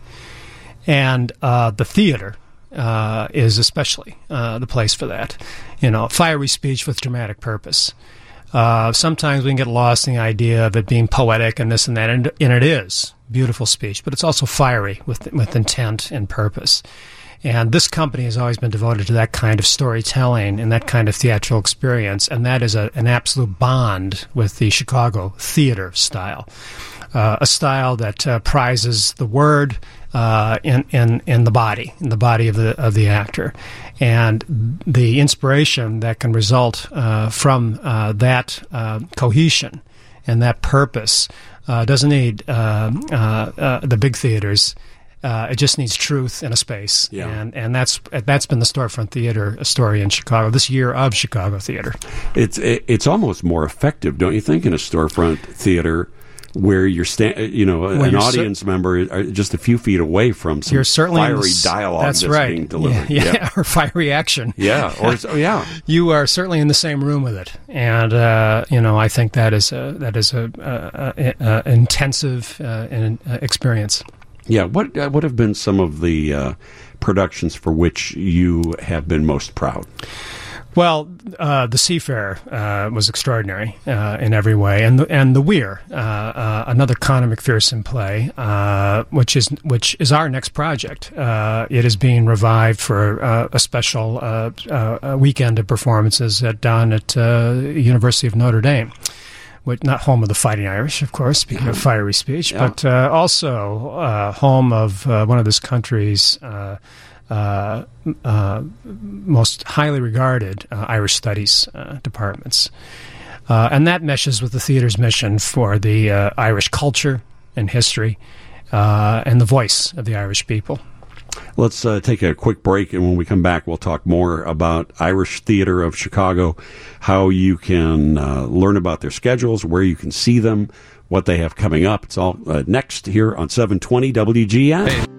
And uh, the theater uh, is especially uh, the place for that. You know, fiery speech with dramatic purpose. Uh, sometimes we can get lost in the idea of it being poetic and this and that, and, and it is beautiful speech, but it's also fiery with with intent and purpose. And this company has always been devoted to that kind of storytelling and that kind of theatrical experience, and that is a, an absolute bond with the Chicago theater style, uh, a style that uh, prizes the word uh, in, in in the body, in the body of the of the actor, and the inspiration that can result uh, from uh, that uh, cohesion and that purpose uh, doesn't need uh, uh, uh, the big theaters. Uh, it just needs truth in a space, yeah. and and that's that's been the Storefront Theater story in Chicago this year of Chicago theater. It's it's almost more effective, don't you think, in a storefront theater where you're sta- you know well, an you're audience cer- member is just a few feet away from some you're certainly fiery the, dialogue that's, that's right. being delivered, yeah, yeah. yeah. or fiery action, yeah, or oh, yeah. You are certainly in the same room with it, and uh, you know I think that is a that is a, a, a, a intensive uh, an, uh, experience. Yeah, what uh, what have been some of the uh, productions for which you have been most proud? Well, uh, the Seafair uh, was extraordinary uh, in every way, and the, and the Weir, uh, uh, another Conor McPherson play, uh, which is which is our next project. Uh, it is being revived for uh, a special uh, uh, weekend of performances at down at uh, University of Notre Dame. Which, not home of the Fighting Irish, of course, speaking of fiery speech, yeah. but uh, also uh, home of uh, one of this country's uh, uh, uh, most highly regarded uh, Irish studies uh, departments. Uh, and that meshes with the theater's mission for the uh, Irish culture and history uh, and the voice of the Irish people. Let's uh, take a quick break, and when we come back, we'll talk more about Irish Theater of Chicago, how you can uh, learn about their schedules, where you can see them, what they have coming up. It's all uh, next here on seven twenty W G N. Hey.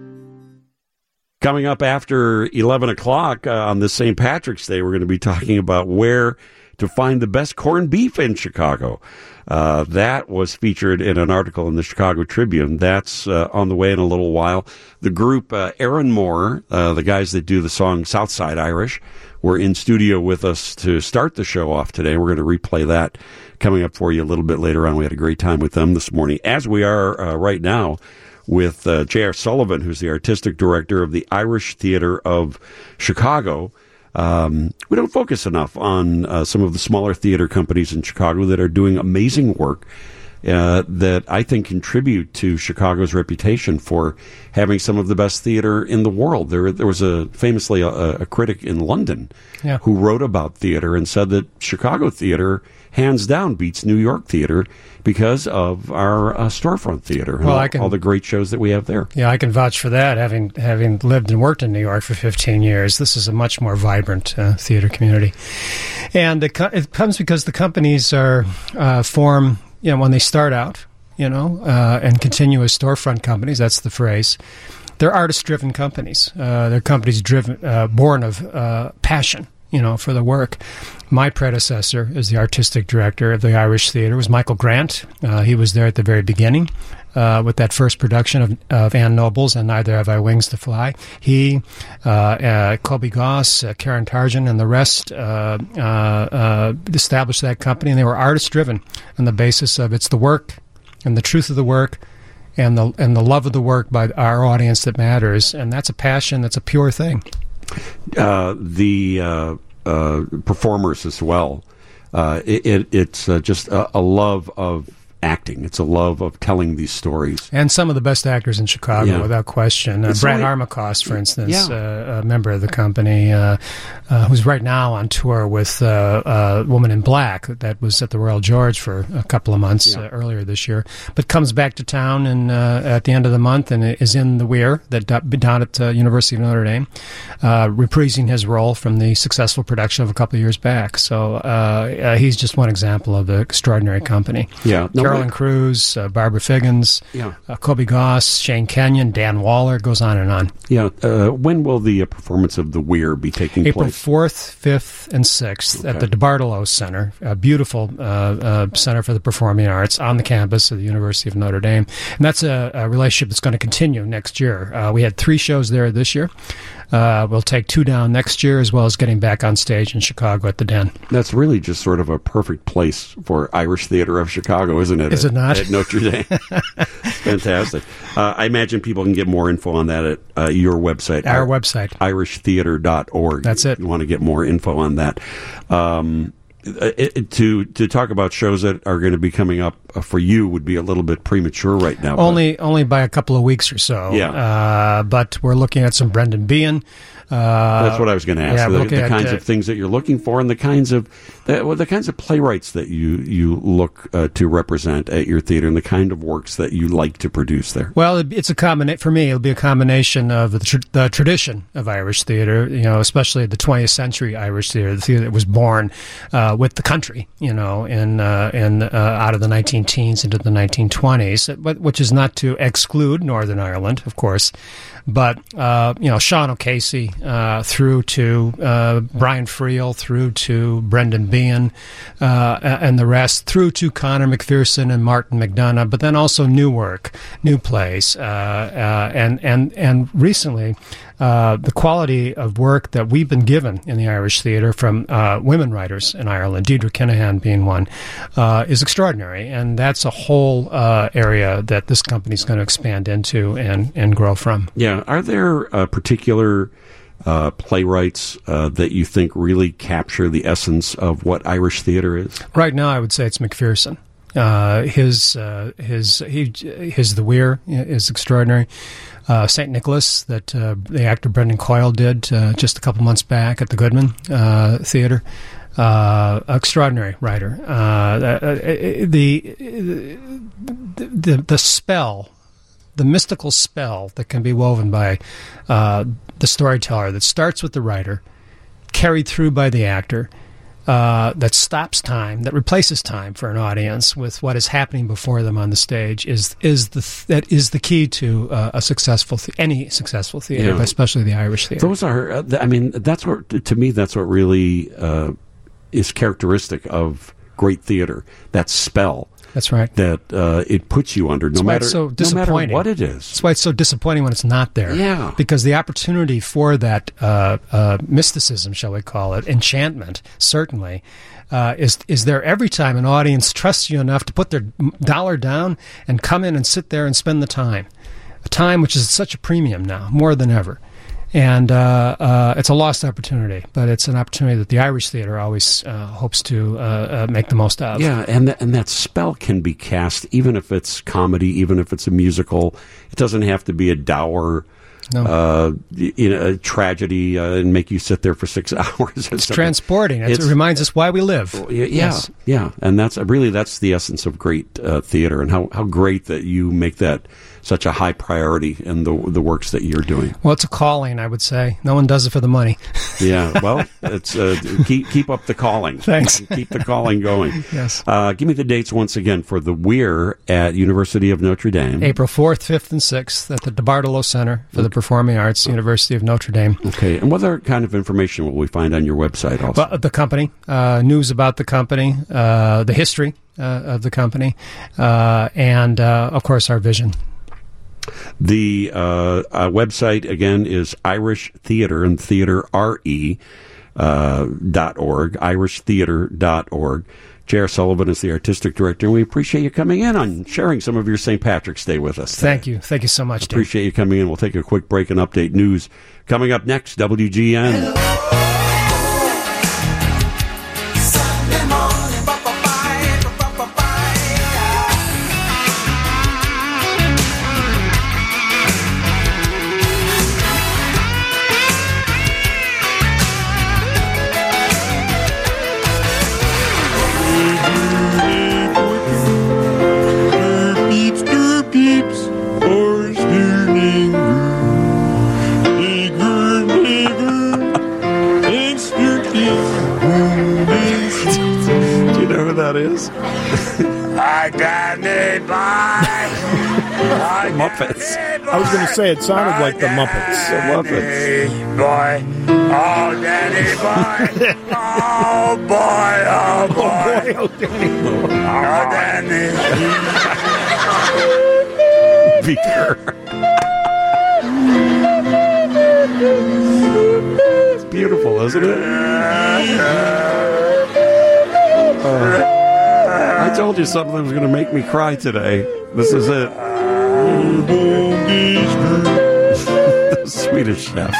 Coming up after eleven o'clock uh, on this Saint Patrick's Day, we're going to be talking about where to find the best corned beef in Chicago. Uh, that was featured in an article in the Chicago Tribune. That's uh, on the way in a little while. The group uh, Aaron Moore, uh, the guys that do the song Southside Irish, were in studio with us to start the show off today. We're going to replay that coming up for you a little bit later on. We had a great time with them this morning, as we are uh, right now with uh, J R Sullivan, who's the artistic director of the Irish Theater of Chicago. Um, we don't focus enough on uh, some of the smaller theater companies in Chicago that are doing amazing work uh, that I think contribute to Chicago's reputation for having some of the best theater in the world. There, there was a famously a, a critic in London Yeah. who wrote about theater and said that Chicago theater hands down beats New York theater because of our uh, storefront theater and Well, all, I can- all the great shows that we have there. Yeah, I can vouch for that. Having having lived and worked in New York for fifteen years, this is a much more vibrant uh, theater community, and it, co- it comes because the companies are uh, form. You know, when they start out, you know, uh, and continue as storefront companies. That's the phrase. They're artist-driven companies. Uh, they're companies driven, uh, born of uh, passion. You know, for the work. My predecessor as the artistic director of the Irish Theatre was Michael Grant. Uh, he was there at the very beginning uh, with that first production of, of Ann Noble's and Neither Have I Wings to Fly. He, uh, uh, Colby Goss, uh, Karen Tarjan, and the rest uh, uh, uh, established that company, and they were artist-driven on the basis of it's the work and the truth of the work and the and the love of the work by our audience that matters, and that's a passion, that's a pure thing. Uh, the uh, uh, performers as well. Uh, it, it, it's uh, just a, a love of acting. It's a love of telling these stories. And some of the best actors in Chicago, Yeah. without question. Uh, It's Brad only- Armacost, for instance, Yeah. uh, a member of the company, uh, uh, who's right now on tour with uh, uh, Woman in Black, that was at the Royal George for a couple of months Yeah. uh, earlier this year, but comes back to town and uh, at the end of the month and is in The Weir, that do- down at uh, University of Notre Dame, uh, reprising his role from the successful production of a couple of years back. So uh, uh, he's just one example of the extraordinary company. Yeah. No, Carolyn but- Cruz, uh, Barbara Figgins, Yeah. uh, Kobe Goss, Shane Kenyon, Dan Waller, goes on and on. Yeah. Uh, when will the uh, performance of The Weir be taking April place? fourth, fifth, and sixth at Okay. the DeBartolo Center, a beautiful uh, uh, center for the performing arts on the campus of the University of Notre Dame. And that's a, a relationship that's going to continue next year. Uh, we had three shows there this year. Uh, we'll take two down next year, as well as getting back on stage in Chicago at the Den. That's really just sort of a perfect place for Irish Theater of Chicago, isn't it? Is at, it not? At Notre Dame. Fantastic. Uh, I imagine people can get more info on that at uh, your website. Our ir- website. irish theater dot org. That's it. You want to get more info on that. Um, it, it- to to talk about shows that are going to be coming up uh, for you would be a little bit premature right now. but- Only only by a couple of weeks or so. Yeah. Uh, but we're looking at some Brendan Behan. Uh, That's what I was going to ask. yeah, the looking the at, kinds uh, of things that you're looking for, and the kinds of the, well, the kinds of playwrights that you you look uh, to represent at your theater, and the kind of works that you like to produce there. Well, it- it's a combina- for me. It'll be a combination of the, tr- the tradition of Irish theater, you know, especially the twentieth century Irish theater, the theater that was born uh, with the country, you know, in uh, in uh, out of the nineteen teens into the nineteen twenties, but which is not to exclude Northern Ireland, of course, but uh, you know, Sean O'Casey uh, through to uh, Brian Friel, through to Brendan Behan, uh, and the rest, through to Connor McPherson and Martin McDonough, but then also new work, new plays, uh, uh, and and and recently. Uh, the quality of work that we've been given in the Irish theatre from uh, women writers in Ireland, Deirdre Kinahan being one, uh, is extraordinary. And that's a whole uh, area that this company is going to expand into and, and grow from. Yeah, are there uh, particular uh, playwrights uh, that you think really capture the essence of what Irish theater is? Right now, I would say it's McPherson. Uh, his uh, his he, his The Weir is extraordinary. Uh, Saint Nicholas, that uh, the actor Brendan Coyle did uh, just a couple months back at the Goodman uh, Theater. Uh, extraordinary writer. Uh, the, the the the spell, the mystical spell that can be woven by uh, the storyteller that starts with the writer, carried through by the actor. Uh, that stops time, that replaces time for an audience with what is happening before them on the stage is is the th- that is the key to uh, a successful th- any successful theater, Yeah. but especially the Irish theater. Those are, uh, th- I mean, that's what to me. That's what really uh, is characteristic of great theater. That spell. That's right. That uh, it puts you under, no That's why matter it's so no matter disappointing. what it is. That's why it's so disappointing when it's not there. Yeah. Because the opportunity for that uh, uh, mysticism, shall we call it, enchantment, certainly, uh, is is there every time an audience trusts you enough to put their dollar down and come in and sit there and spend the time. A time which is such a premium now, more than ever. And uh, uh, it's a lost opportunity, but it's an opportunity that the Irish Theatre always uh, hopes to uh, uh, make the most of. Yeah, and th- and that spell can be cast even if it's comedy, even if it's a musical. It doesn't have to be a dour, No. uh, you know, a tragedy uh, and make you sit there for six hours. It's transporting. It's, It's- it reminds us why we live. Yeah, yeah, Yes. yeah, and that's really that's the essence of great uh, theater, and how, how great that you make that such a high priority in the the works that you're doing. Well, it's a calling, I would say. No one does it for the money. Yeah, well, it's uh, keep keep up the calling. Thanks. Keep the calling going. Yes. Uh, give me the dates once again for the Weir at University of Notre Dame. April fourth, fifth, and sixth at the DeBartolo Center for the Performing Arts, University of Notre Dame. Okay, and what other kind of information will we find on your website also? Well, the company, uh, news about the company, uh, the history uh, of the company, uh, and, uh, of course, our vision. The uh, uh, website, again, is Irish Theater, and theater, R E, uh, dot org, irish theater dot org. J R. Sullivan is the artistic director, and we appreciate you coming in and sharing some of your Saint Patrick's Day with us today. Thank you. Thank you so much, Dave. Appreciate you coming in. We'll take a quick break and update news. Coming up next, W G N. That is Muppets. I was going to say it sounded like the Muppets. The Muppets. Boy, oh Danny boy, oh boy, oh boy, Oh, Danny. oh Danny. Beaker. It's beautiful, isn't it? Uh, I told you something was going to make me cry today. This is it. The Swedish Chef.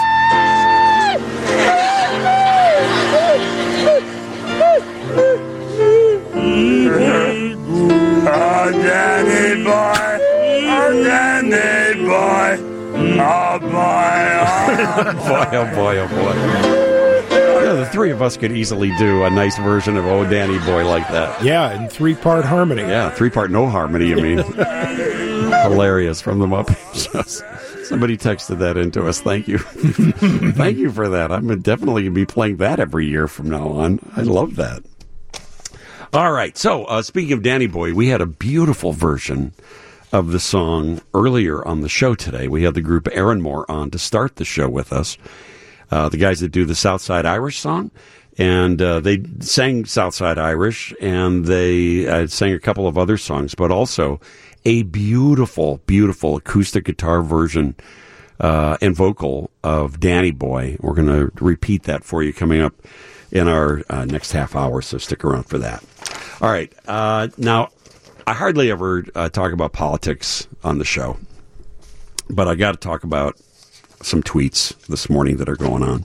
Oh Danny boy, oh Danny boy, oh boy, oh boy, oh boy, oh boy. Yeah, the three of us could easily do a nice version of Oh Danny Boy like that. Yeah, in three-part harmony. Yeah, three-part no harmony, I mean. Hilarious from the Muppets. Somebody texted that into us. Thank you. Thank you for that. I'm definitely going to be playing that every year from now on. I love that. All right, so uh, speaking of Danny Boy, we had a beautiful version of the song earlier on the show today. We had the group Aaronmore on to start the show with us. Uh, the guys that do the Southside Irish song, and uh, they sang Southside Irish, and they uh, sang a couple of other songs, but also a beautiful, beautiful acoustic guitar version uh, and vocal of Danny Boy. We're going to repeat that for you coming up in our uh, next half hour, so stick around for that. All right. Uh, now, I hardly ever uh, talk about politics on the show, but I got to talk about some tweets this morning that are going on.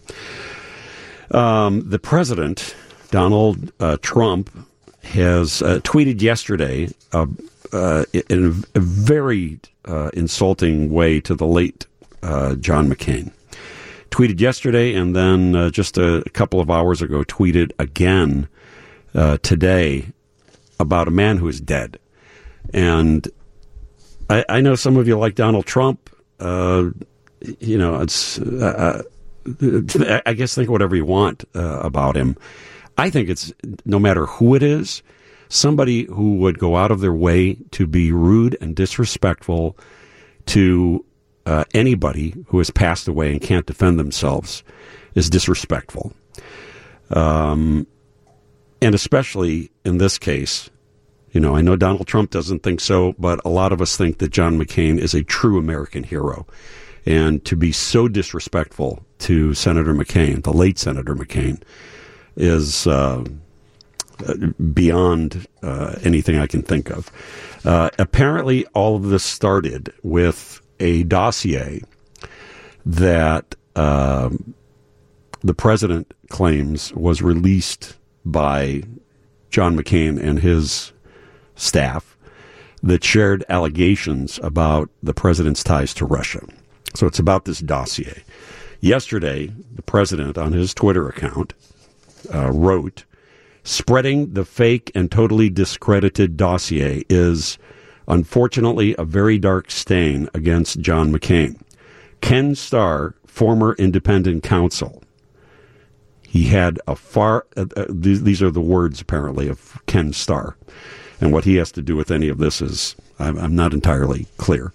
Um, the president, Donald uh, Trump, has uh, tweeted yesterday uh, uh, in a very uh, insulting way to the late uh, John McCain. Tweeted yesterday, and then uh, just a, a couple of hours ago, tweeted again uh, today about a man who is dead. And I, I know some of you like Donald Trump. Uh, you know, it's, uh, I guess think whatever you want uh, about him. I think it's, no matter who it is, somebody who would go out of their way to be rude and disrespectful to uh, anybody who has passed away and can't defend themselves is disrespectful. Um, and especially in this case, you know, I know Donald Trump doesn't think so, but a lot of us think that John McCain is a true American hero. And to be so disrespectful to Senator McCain, the late Senator McCain, is uh, beyond uh, anything I can think of. Uh, apparently, all of this started with a dossier that uh, the president claims was released by John McCain and his staff that shared allegations about the president's ties to Russia. So it's about this dossier. Yesterday, the president on his Twitter account uh, wrote, "Spreading the fake and totally discredited dossier is, unfortunately, a very dark stain against John McCain. Ken Starr, former independent counsel." He had a far, uh, uh, these, these are the words, apparently, of Ken Starr. And what he has to do with any of this is, I'm, I'm not entirely clear.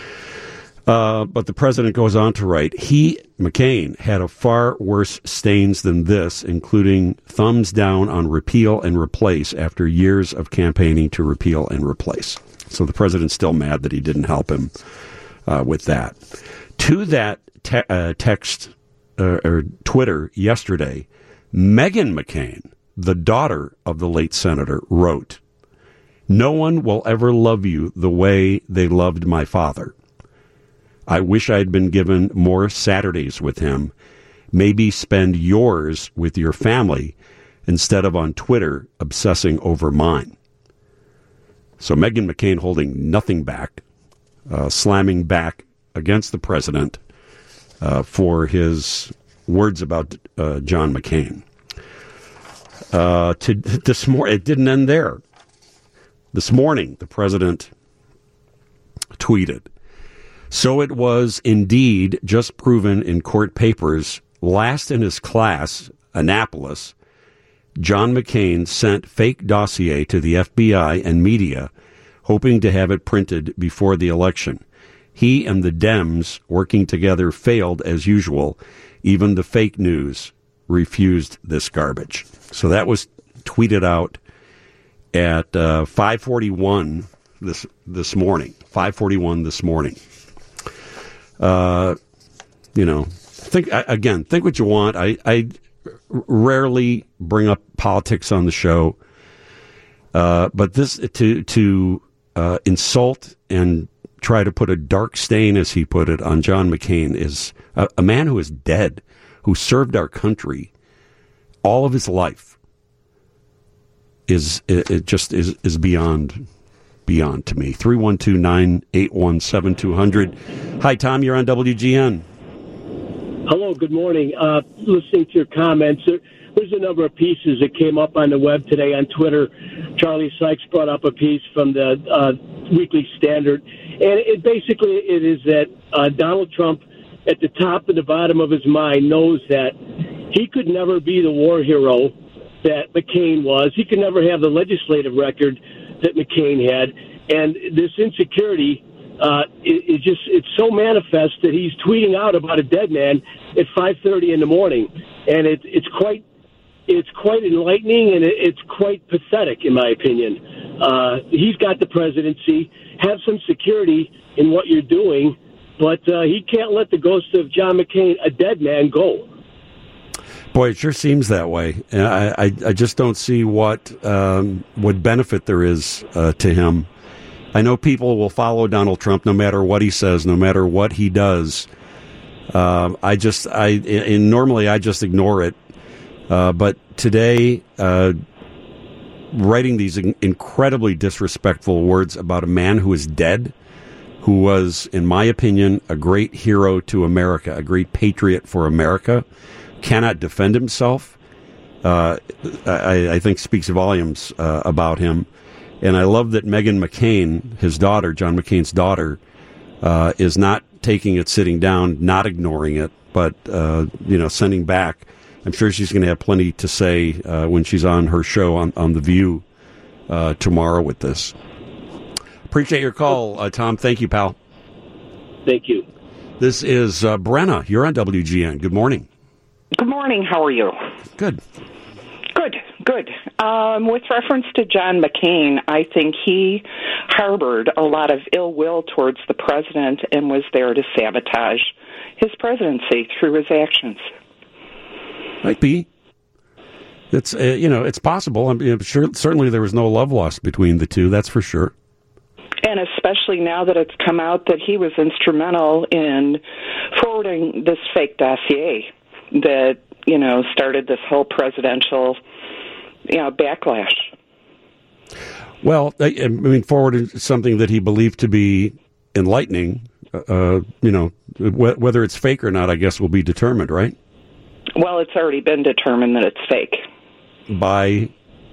Uh, but the president goes on to write, he, McCain, had a far worse stains than this, including thumbs down on repeal and replace after years of campaigning to repeal and replace. So the president's still mad that he didn't help him uh, with that. To that te- uh, text uh, or Twitter yesterday, Meghan McCain, the daughter of the late senator, wrote, "No one will ever love you the way they loved my father. I wish I had been given more Saturdays with him. Maybe spend yours with your family instead of on Twitter obsessing over mine." So Meghan McCain holding nothing back, uh, slamming back against the president uh, for his words about uh, John McCain. Uh, to this morning, it didn't end there. This morning, the president tweeted, "So it was indeed just proven in court papers, last in his class, Annapolis, John McCain sent fake dossier to the F B I and media, hoping to have it printed before the election. He and the Dems working together failed as usual. Even the fake news refused this garbage." So that was tweeted out at uh, five forty-one this this morning. five forty-one this morning. Uh, you know, think again. Think what you want. I, I rarely bring up politics on the show, uh, but this to to uh, insult and try to put a dark stain, as he put it, on John McCain is a, a man who is dead, who served our country all of his life. Is it, it just is is beyond. Beyond to me. three one two, nine eight one, seven two zero zero. Hi, Tom. You're on W G N. Hello. Good morning. Uh, listening to your comments, there, there's a number of pieces that came up on the web today on Twitter. Charlie Sykes brought up a piece from the uh, Weekly Standard, and it basically it is that uh, Donald Trump, at the top and the bottom of his mind, knows that he could never be the war hero that McCain was. He could never have the legislative record that McCain had, and this insecurity uh, it, it just it's so manifest that he's tweeting out about a dead man at five thirty in the morning, and it, it's quite it's quite enlightening, and it, it's quite pathetic in my opinion. Uh, he's got the presidency. Have some security in what you're doing, but uh, he can't let the ghost of John McCain, a dead man, go. Boy, it sure seems that way. And I, I, I just don't see what um, what benefit there is uh, to him. I know people will follow Donald Trump no matter what he says, no matter what he does. Uh, I just, I and normally I just ignore it. Uh, but today, uh, writing these incredibly disrespectful words about a man who is dead, who was, in my opinion, a great hero to America, a great patriot for America, cannot defend himself, uh, I, I think speaks volumes uh, about him. And I love that Meghan McCain, his daughter, John McCain's daughter, uh, is not taking it sitting down, not ignoring it, but, uh, you know, sending back. I'm sure she's going to have plenty to say uh, when she's on her show on, on The View uh, tomorrow with this. Appreciate your call, uh, Tom. Thank you, pal. Thank you. This is uh, Brenna. You're on W G N. Good morning. Good morning. How are you? Good. Good, good. Um, with reference to John McCain, I think he harbored a lot of ill will towards the president and was there to sabotage his presidency through his actions. Might be. It's uh, you know it's possible. I'm, I'm sure. Certainly, there was no love lost between the two. That's for sure. And And especially now that it's come out that he was instrumental in forwarding this fake dossier that, you know, started this whole presidential, you know, backlash. Well, I, I mean, forwarded something that he believed to be enlightening. Uh, you know, wh- whether it's fake or not, I guess will be determined, right? Well, it's already been determined that it's fake. By?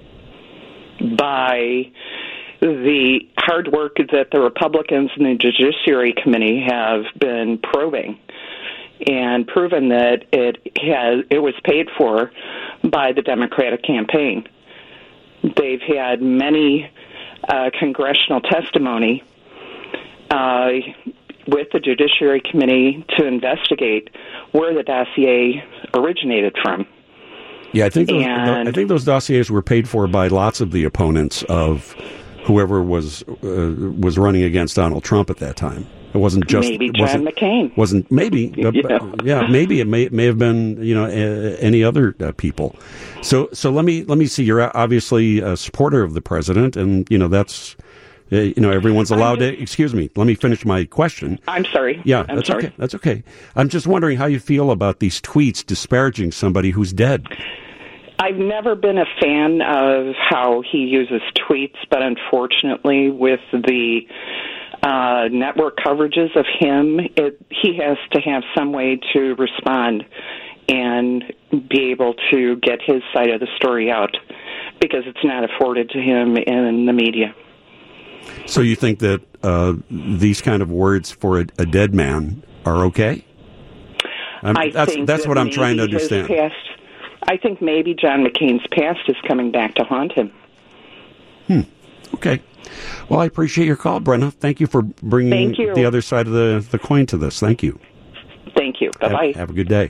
By the hard work that the Republicans in the Judiciary Committee have been probing and proven that it has it was paid for by the Democratic campaign. They've had many uh, congressional testimony uh, with the Judiciary Committee to investigate where the dossier originated from. Yeah, I think those, and, I think those dossiers were paid for by lots of the opponents of whoever was uh, was running against Donald Trump at that time. It wasn't just maybe John McCain. Wasn't maybe uh, yeah. yeah maybe it may may have been you know uh, any other uh, people. So so let me let me see. You're obviously a supporter of the president, and you know that's. You know, everyone's allowed just, to. Excuse me. Let me finish my question. I'm sorry. Yeah, I'm that's sorry. okay. That's okay. I'm just wondering how you feel about these tweets disparaging somebody who's dead. I've never been a fan of how he uses tweets, but unfortunately, with the uh, network coverages of him, it, he has to have some way to respond and be able to get his side of the story out, because it's not afforded to him in the media. So you think that uh, these kind of words for a, a dead man are okay? Um, I that's think that's that what I'm trying to understand. Past, I think maybe John McCain's past is coming back to haunt him. Hmm. Okay. Well, I appreciate your call, Brenna. Thank you for bringing you. the other side of the, the coin to this. Thank you. Thank you. Bye-bye. Have, have a good day.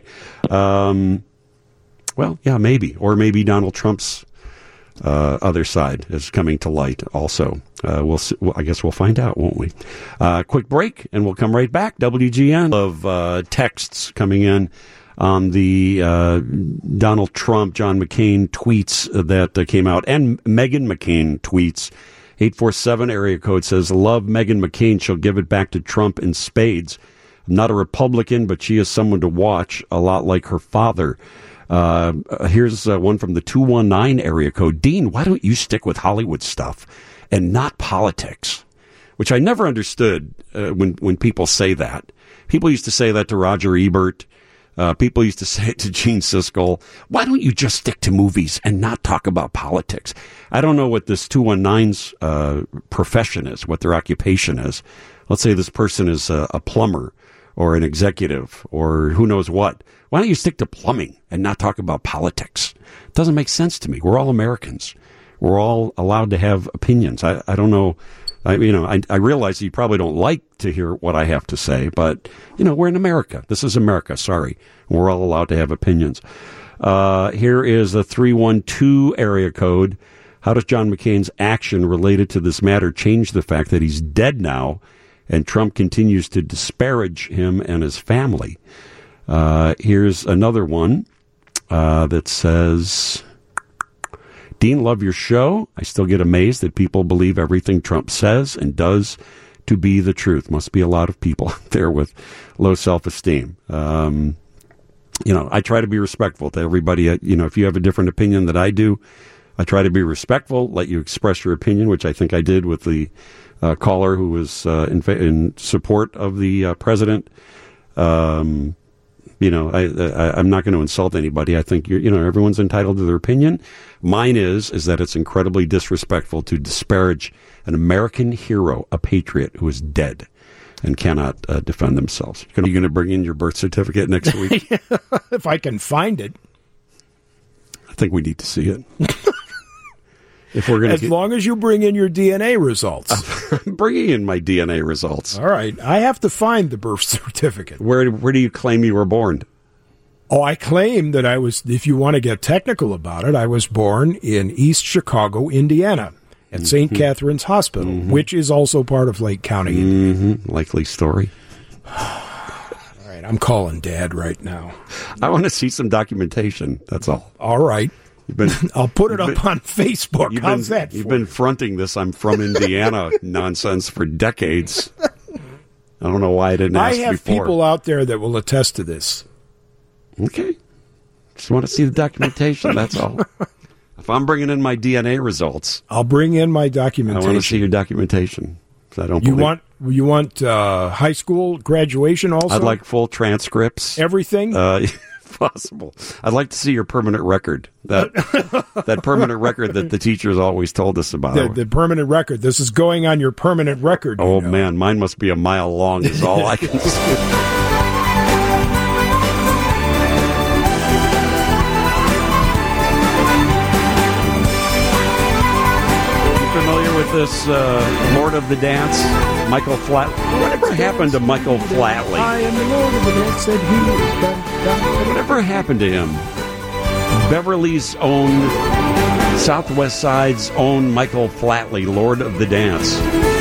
Um, well, yeah, maybe. Or maybe Donald Trump's Uh, other side is coming to light also. Uh, we'll see, well, I guess we'll find out, won't we? Uh, quick break, and we'll come right back. W G N of uh, texts coming in on the uh, Donald Trump, John McCain tweets that uh, came out, and Meghan McCain tweets. eight four seven area code says, love Meghan McCain. She'll give it back to Trump in spades. I'm not a Republican, but she is someone to watch, a lot like her father. Uh, here's uh, one from the two one nine area code. Dean, why don't you stick with Hollywood stuff and not politics? Which I never understood uh, when, when people say that. People used to say that to Roger Ebert. Uh, people used to say it to Gene Siskel. Why don't you just stick to movies and not talk about politics? I don't know what this two one nine's uh, profession is, what their occupation is. Let's say this person is a, a plumber or an executive or who knows what. Why don't you stick to plumbing and not talk about politics? It doesn't make sense to me. We're all Americans. We're all allowed to have opinions. I, I don't know. I, you know, I, I realize you probably don't like to hear what I have to say, but, you know, we're in America. This is America. Sorry. We're all allowed to have opinions. Uh, here is a three one two area code. How does John McCain's action related to this matter change the fact that he's dead now and Trump continues to disparage him and his family? Uh, here's another one uh, that says, Dean, love your show. I still get amazed that people believe everything Trump says and does to be the truth. Must be a lot of people out there with low self-esteem. Um, you know, I try to be respectful to everybody. You know, if you have a different opinion than I do, I try to be respectful, let you express your opinion, which I think I did with the uh, caller who was uh, in, in support of the uh, president. Um You know, I, I, I'm not going to insult anybody. I think, you're, you know, everyone's entitled to their opinion. Mine is, is that it's incredibly disrespectful to disparage an American hero, a patriot who is dead and cannot uh, defend themselves. Are you going to bring in your birth certificate next week? If I can find it. I think we need to see it. If we're going as get... long as you bring in your D N A results. I'm bringing in my D N A results. All right. I have to find the birth certificate. Where where do you claim you were born? Oh, I claim that I was, if you want to get technical about it, I was born in East Chicago, Indiana, at mm-hmm. Saint Catherine's Hospital, mm-hmm. which is also part of Lake County. Mm-hmm. Likely story. All right. I'm calling Dad right now. I want to see some documentation. That's all. All right. You've been, I'll put it you've up been- on Facebook. You've How's been, that? You've for? been fronting this "I'm from Indiana" nonsense for decades. I don't know why I didn't I ask have before. people out there that will attest to this. Okay. Just want to see the documentation, that's all. If I'm bringing in my D N A results, I'll bring in my I documentation. want to see your documentation. I don't You believe- want you want uh, high school graduation also? I'd like full transcripts. everything. Uh, if possible. I'd like to see your permanent record. That that permanent record that the teachers always told us about. the, the permanent record. This is going on your permanent record. you oh, know. man. Mine must be a mile long is all I can see. Familiar with this uh, Lord of the Dance, Michael Flat? Whatever happened to Michael Flatley? I am the Lord of the Dance, said he. Dun, dun. Whatever happened to him? Beverly's own, Southwest Side's own Michael Flatley, Lord of the Dance.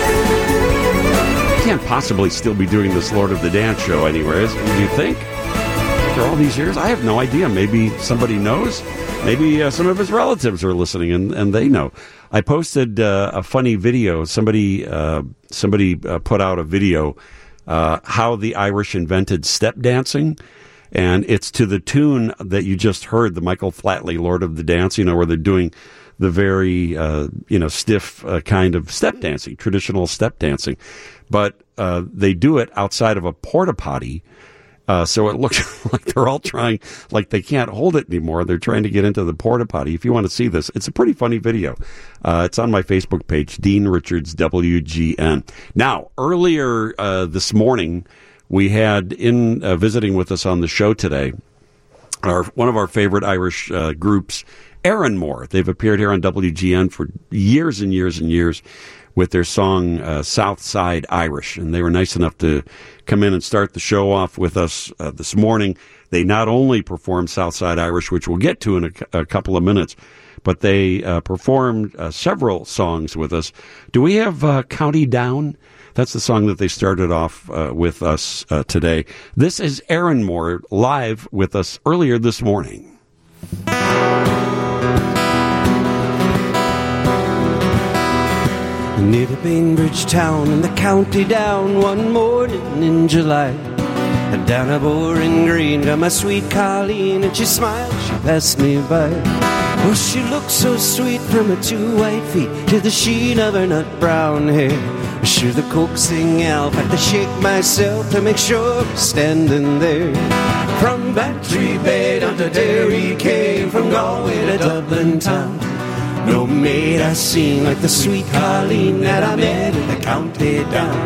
He can't possibly still be doing this Lord of the Dance show anywhere, is- do you think? After all these years, I have no idea. Maybe somebody knows. Maybe uh, some of his relatives are listening and, and they know. I posted uh, a funny video. Somebody uh, somebody uh, put out a video uh, how the Irish invented step dancing, and it's to the tune that you just heard, the Michael Flatley Lord of the Dance. You know, where they're doing the very uh, you know stiff uh, kind of step dancing, traditional step dancing, but uh, they do it outside of a porta potty. Uh, so it looks like they're all trying, like they can't hold it anymore. They're trying to get into the porta potty. If you want to see this, it's a pretty funny video. Uh, it's on my Facebook page, Dean Richards W G N. Now, earlier uh, this morning, we had in uh, visiting with us on the show today, our one of our favorite Irish uh, groups, Aaron Moore. They've appeared here on W G N for years and years and years with their song uh, South Side Irish. And they were nice enough to come in and start the show off with us uh, this morning. They not only performed South Side Irish, which we'll get to in a, a couple of minutes, but they uh, performed uh, several songs with us. Do we have uh, County Down? That's the song that they started off uh, with us uh, today. This is Aaron Moore live with us earlier this morning. Near the Bainbridge town in the county down one morning in July. And down a boring green got my sweet Colleen, and she smiled, she passed me by. Oh, she looked so sweet from her two white feet to the sheen of her nut brown hair. Sure, the coaxing elf had to shake myself to make sure I'm standing there. From Bantry Bay down to Derry Cave, from Galway to Dublin town, no maid I seen like the sweet Colleen that I met in the county down.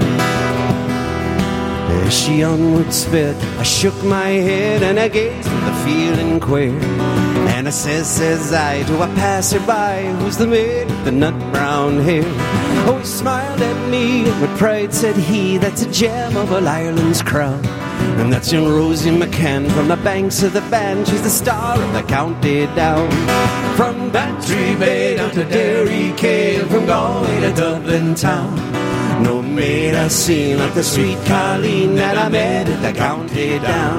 As she onward sped, I shook my head and I gazed with a feeling queer. And I says, says I to a passerby, who's the maid with the nut brown hair? Oh, he smiled at me, and with pride said he, that's a gem of all Ireland's crown. And that's young Rosie McCann from the banks of the Bann. She's the star of the county down. From Bantry Bay down to Derry Cave, from Galway to Dublin town, no maid I seen like the sweet Colleen that I met at the county down.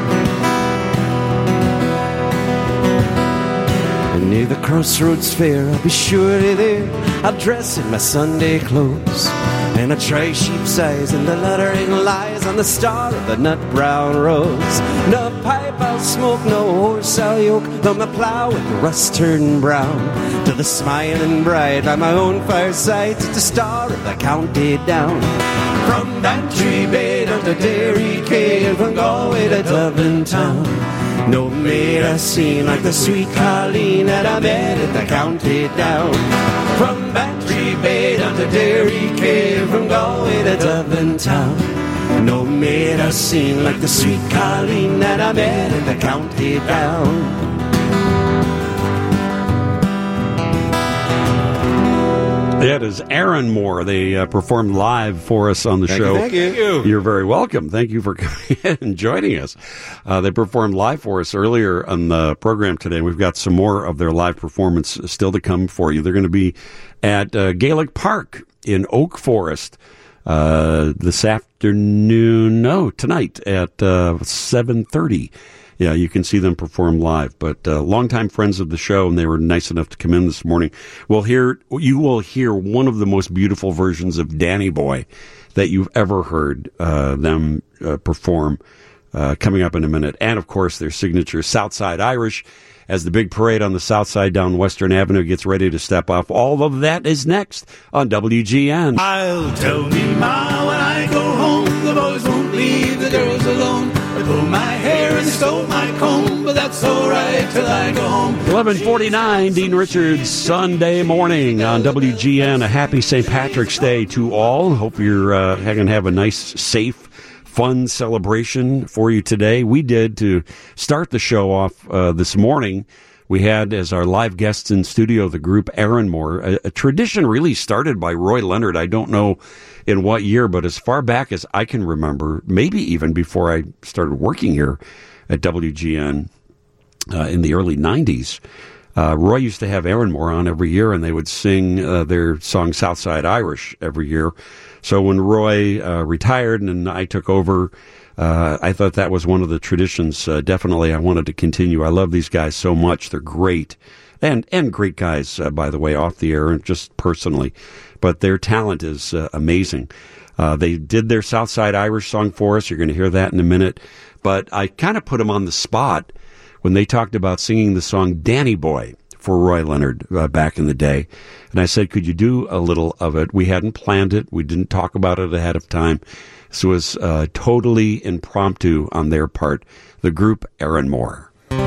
And near the Crossroads Fair, I'll be surely there. I'll dress in my Sunday clothes, and I try sheep's eyes and the luttering lies on the star of the nut brown rose. No pipe I'll smoke, no horse I'll yoke, though my plough with the rust turned brown. To the smiling bride by my own fireside, it's the star of the county down. From Bantry Bay down to Derry Cave, from Galway to Dublin town, no maid I seen like the sweet Colleen that I met at the county down. From Bantry Bay down to Derry Cave, from Galway to Dublin town, no maid I seen like the sweet Colleen that I met at the county down. That is Aaron Moore. They uh, performed live for us on the Thank show. you, thank you. You're very welcome. Thank you for coming in and joining us. Uh, they performed live for us earlier on the program today. We've got some more of their live performance still to come for you. They're going to be at uh, Gaelic Park in Oak Forest uh, this afternoon. No, tonight at uh, seven thirty. yeah, you can see them perform live. But uh, longtime friends of the show, and they were nice enough to come in this morning. We'll hear, you will hear one of the most beautiful versions of Danny Boy that you've ever heard uh, them uh, perform uh, coming up in a minute. And, of course, their signature Southside Irish as the big parade on the south side down Western Avenue gets ready to step off. All of that is next on W G N. I'll tell me ma when I go home, the boys won't leave the girls alone. They pull my hair and stole my comb, but that's all right till I go home. eleven forty-nine, Dean Richards, Sunday morning on W G N. A happy Saint Patrick's Day to all. Hope you're uh, going to have a nice, safe, fun celebration for you today. We did to start the show off uh, this morning. We had as our live guests in studio the group Aaronmore, a, a tradition really started by Roy Leonard. I don't know in what year, but as far back as I can remember, maybe even before I started working here at W G N uh, in the early nineties, uh, Roy used to have Aaronmore on every year, and they would sing uh, their song Southside Irish every year. So when Roy uh, retired and I took over, uh, I thought that was one of the traditions. Uh, definitely, I wanted to continue. I love these guys so much; they're great, and and great guys, uh, by the way, off the air and just personally. But their talent is uh, amazing. Uh, they did their Southside Irish song for us. You're going to hear that in a minute. But I kind of put them on the spot when they talked about singing the song "Danny Boy" for Roy Leonard uh, back in the day. And I said, could you do a little of it? We hadn't planned it. We didn't talk about it ahead of time. This was uh, totally impromptu on their part. The group Aaronmore.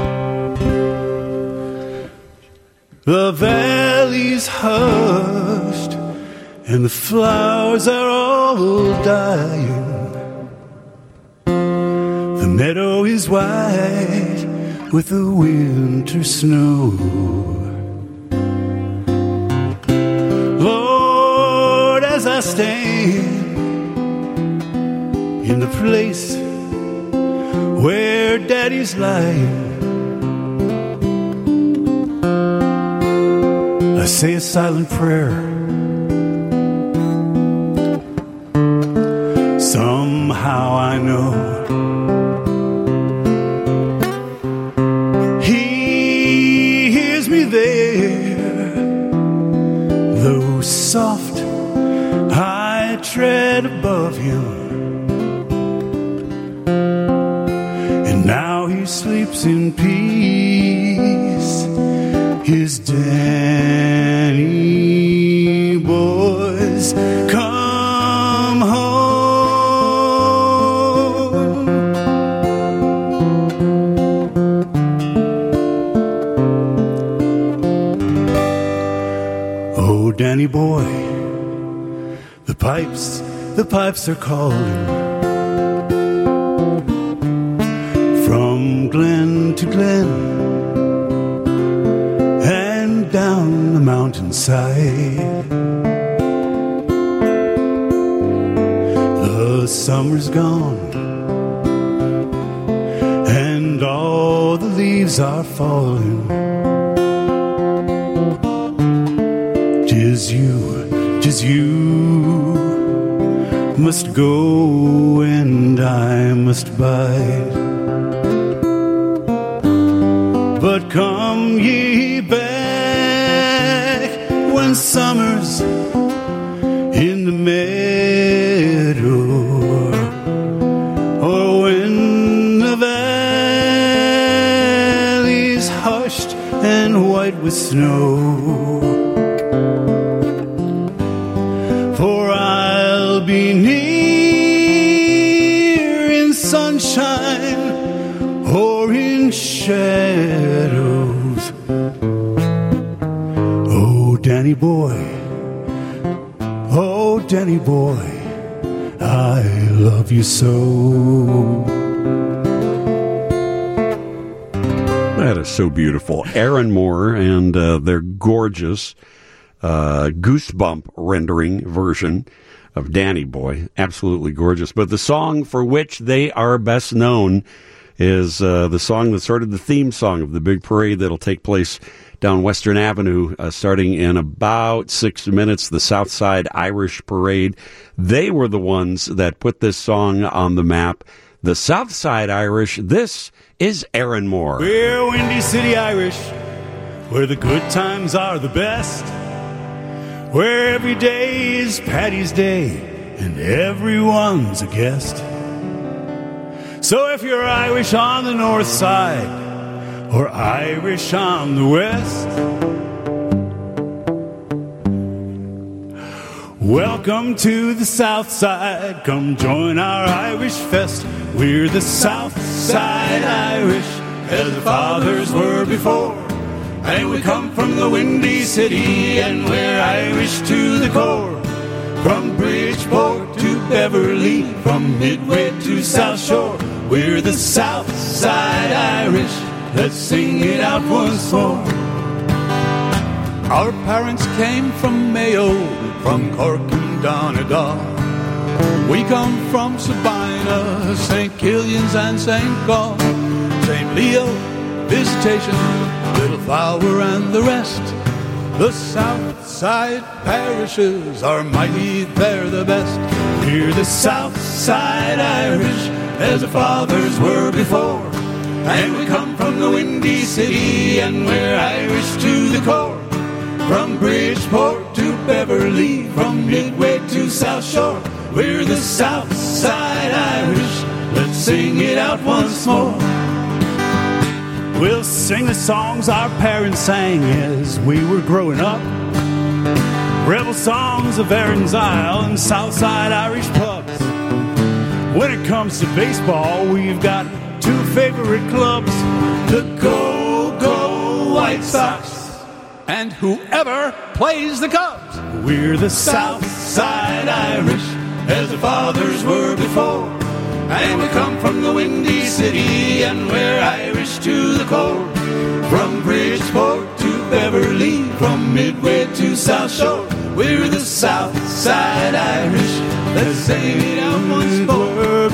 The valley's hushed and the flowers are all dying. The meadow is white with the winter snow. Lord, as I stand in the place where Daddy's lying, I say a silent prayer. Somehow I know He hears me there, though soft I tread above Him. And now He sleeps in peace, His Danny boys come home. Oh, Danny boy, the pipes, the pipes are calling from glen to glen and down the mountainside. The summer's gone and all the leaves are falling. Tis you, tis you must go and I must bide. But come ye back when summer's in the meadow, or when the valley's hushed and white with snow. For I'll be near in sunshine or in shadows. Oh, Danny boy, oh, Danny boy, I love you so. That is so beautiful. Aaronmore and uh, their gorgeous uh, goosebump rendering version of Danny Boy. Absolutely gorgeous. But the song for which they are best known is uh, the song that's sort of the theme song of the big parade that'll take place down Western Avenue uh, starting in about six minutes, the Southside Irish Parade. They were the ones that put this song on the map. the Southside Irish. This is Aaron Moore. We're Windy City Irish, where the good times are the best, where every day is Paddy's Day and everyone's a guest. So if you're Irish on the north side or Irish on the west, welcome to the South Side. Come join our Irish Fest. We're the South Side Irish, as the fathers were before. And we come from the Windy City, and we're Irish to the core. From Bridgeport to Beverly, from Midway to South Shore, we're the South Side Irish. Let's sing it out once more. Our parents came from Mayo, from Cork and Donegal. We come from Sabina, Saint Killian's and Saint Gall, Saint Leo, Visitation, Little Flower and the rest. The South Side parishes are mighty, they're the best. We're the South Side Irish, as the fathers were before. And we come from the Windy City, and we're Irish to the core. From Bridgeport to Beverly, from Midway to South Shore, we're the South Side Irish. Let's sing it out once more. We'll sing the songs our parents sang as we were growing up. Rebel songs of Erin's Isle and Southside Irish pubs. When it comes to baseball, we've got two favorite clubs, the Go Go White Sox and whoever plays the Cubs. We're the South Side Irish, as the fathers were before. And we come from the Windy City, and we're Irish to the core. From Bridgeport to Beverly, from Midway to South Shore, we're the South Side Irish. Let's sing it out once more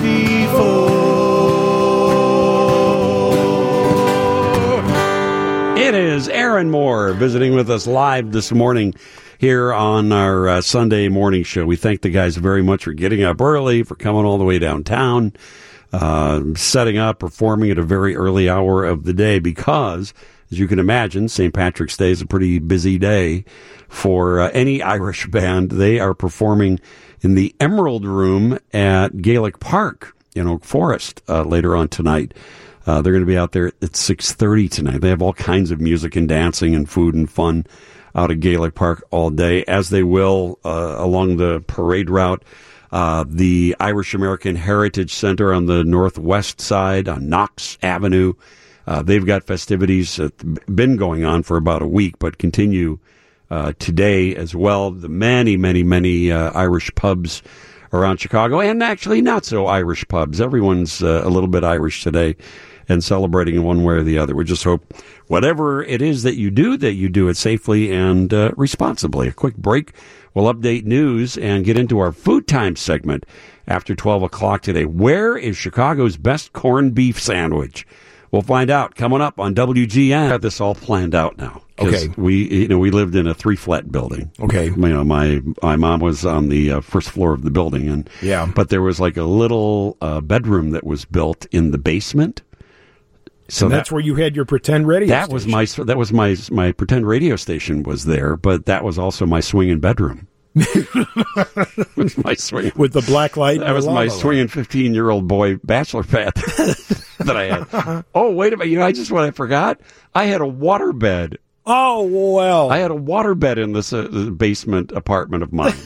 before. It is Aaron Moore visiting with us live this morning here on our uh, Sunday morning show. We thank the guys very much for getting up early, for coming all the way downtown, uh, setting up, performing at a very early hour of the day because, as you can imagine, Saint Patrick's Day is a pretty busy day for uh, any Irish band. They are performing in the Emerald Room at Gaelic Park in Oak Forest uh, later on tonight. Uh, they're going to be out there at six thirty tonight. They have all kinds of music and dancing and food and fun out at Gaelic Park all day, as they will uh, along the parade route. Uh, the Irish American Heritage Center on the northwest side on Knox Avenue. Uh, they've got festivities that been going on for about a week, but continue uh, today as well. The many, many, many uh, Irish pubs around Chicago, and actually not so Irish pubs. Everyone's uh, a little bit Irish today and celebrating in one way or the other. We just hope whatever it is that you do, that you do it safely and uh, responsibly. A quick break. We'll update news and get into our food time segment after twelve o'clock today. Where is Chicago's best corned beef sandwich? We'll find out coming up on W G N. Got this all planned out now. Okay. We, you know, we lived in a three flat building. Okay. You know, my, my mom was on the uh, first floor of the building, and yeah, but there was like a little uh, bedroom that was built in the basement. So and that's that, where you had your pretend radio that station. was my that was my my pretend radio station was there, but that was also my swinging bedroom. was my swinging, with the black light. That was my swinging fifteen year old boy bachelor pad that I had. Oh, wait a minute! You know, I just what I forgot. I had a water bed. Oh well, I had a water bed in this uh, basement apartment of mine.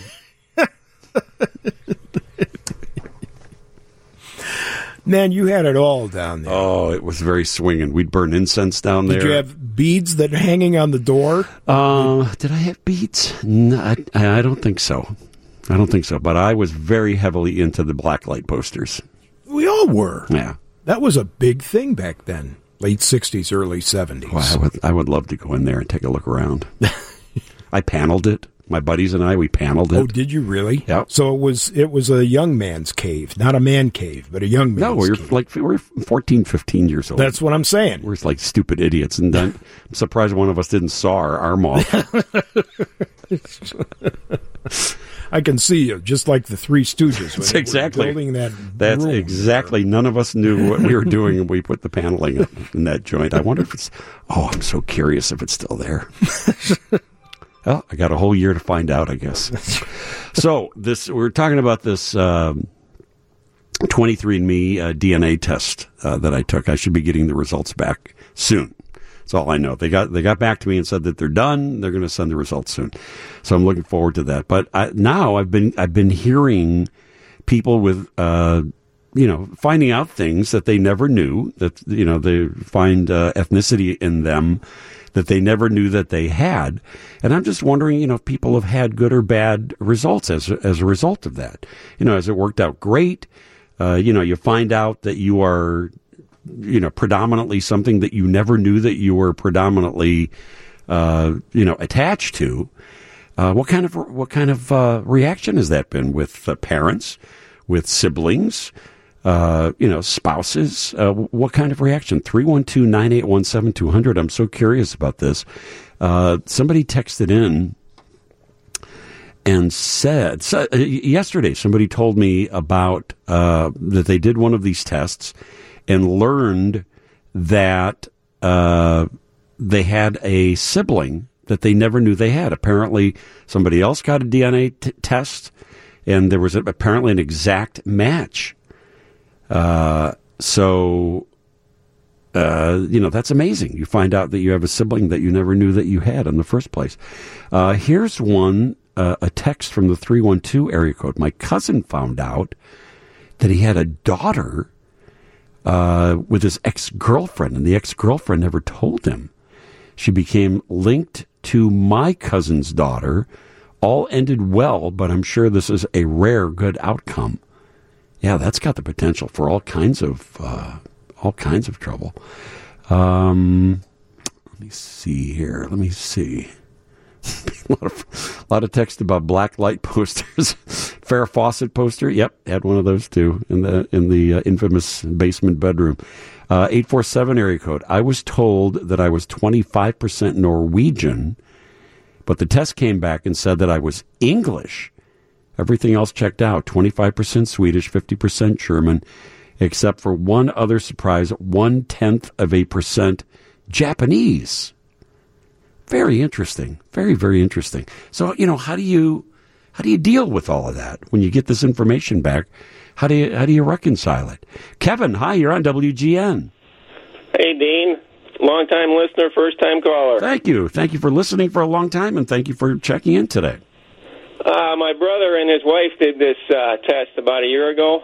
Man, you had it all down there. Oh, it was very swinging. We'd burn incense down there. Did you have beads that are hanging on the door? Uh, did I have beads? No, I, I don't think so. I don't think so. But I was very heavily into the black light posters. We all were. Yeah. That was a big thing back then. Late sixties, early seventies. Well, I would, I would love to go in there and take a look around. I paneled it. My buddies and I, we paneled it. Oh, did you really? Yeah. So it was it was a young man's cave, not a man cave, but a young man's no, we were cave. like we were fourteen, fifteen years old. That's what I'm saying. We're like stupid idiots, and then I'm surprised one of us didn't saw our arm off. I can see you, just like the Three Stooges. That's when exactly. they were building that. That's room exactly. there. None of us knew what we were doing when we put the paneling in, in that joint. I wonder if it's. Oh, I'm so curious if it's still there. Well, I got a whole year to find out, I guess. So this, we're talking about this um, twenty-three and me uh, D N A test uh, that I took. I should be getting the results back soon. That's all I know. They got they got back to me and said that they're done. They're going to send the results soon. So I'm looking forward to that. But I, now I've been I've been hearing people with uh, you know finding out things that they never knew, that you know they find uh, ethnicity in them that they never knew that they had. And I'm just wondering, you know, if people have had good or bad results as as a result of that. You know, has it worked out great? Uh, you know, you find out that you are, you know, predominantly something that you never knew that you were predominantly, uh, you know, attached to. Uh, what kind of what kind of uh, reaction has that been with uh, parents, with siblings, uh, you know, spouses? Uh, what kind of reaction? three one two, nine eight one, seven two zero zero. I'm so curious about this. Uh, somebody texted in and said, so, uh, yesterday, somebody told me about uh, that they did one of these tests and learned that uh, they had a sibling that they never knew they had. Apparently, somebody else got a D N A t- test, and there was a, apparently an exact match. Uh, so, uh, you know, that's amazing. You find out that you have a sibling that you never knew that you had in the first place. Uh, here's one, uh, a text from the three one two area code. My cousin found out that he had a daughter uh, with his ex-girlfriend, and the ex-girlfriend never told him. She became linked to my cousin's daughter. All ended well, but I'm sure this is a rare good outcome. Yeah, that's got the potential for all kinds of uh, all kinds of trouble. Um, let me see here. Let me see. a, lot of, a lot of text about black light posters. Farrah Fawcett poster. Yep, had one of those too in the in the uh, infamous basement bedroom. Uh, eight four seven area code. I was told that I was twenty-five percent Norwegian, but the test came back and said that I was English. Everything else checked out. twenty-five percent Swedish, fifty percent German, except for one other surprise, one-tenth of a percent Japanese. Very interesting. Very, very interesting. So, you know, how do you how do you deal with all of that when you get this information back? How do you how do you reconcile it? Kevin, hi, you're on W G N. Hey, Dean. Long-time listener, first-time caller. Thank you. Thank you for listening for a long time, and thank you for checking in today. Uh, my brother and his wife did this uh, test about a year ago.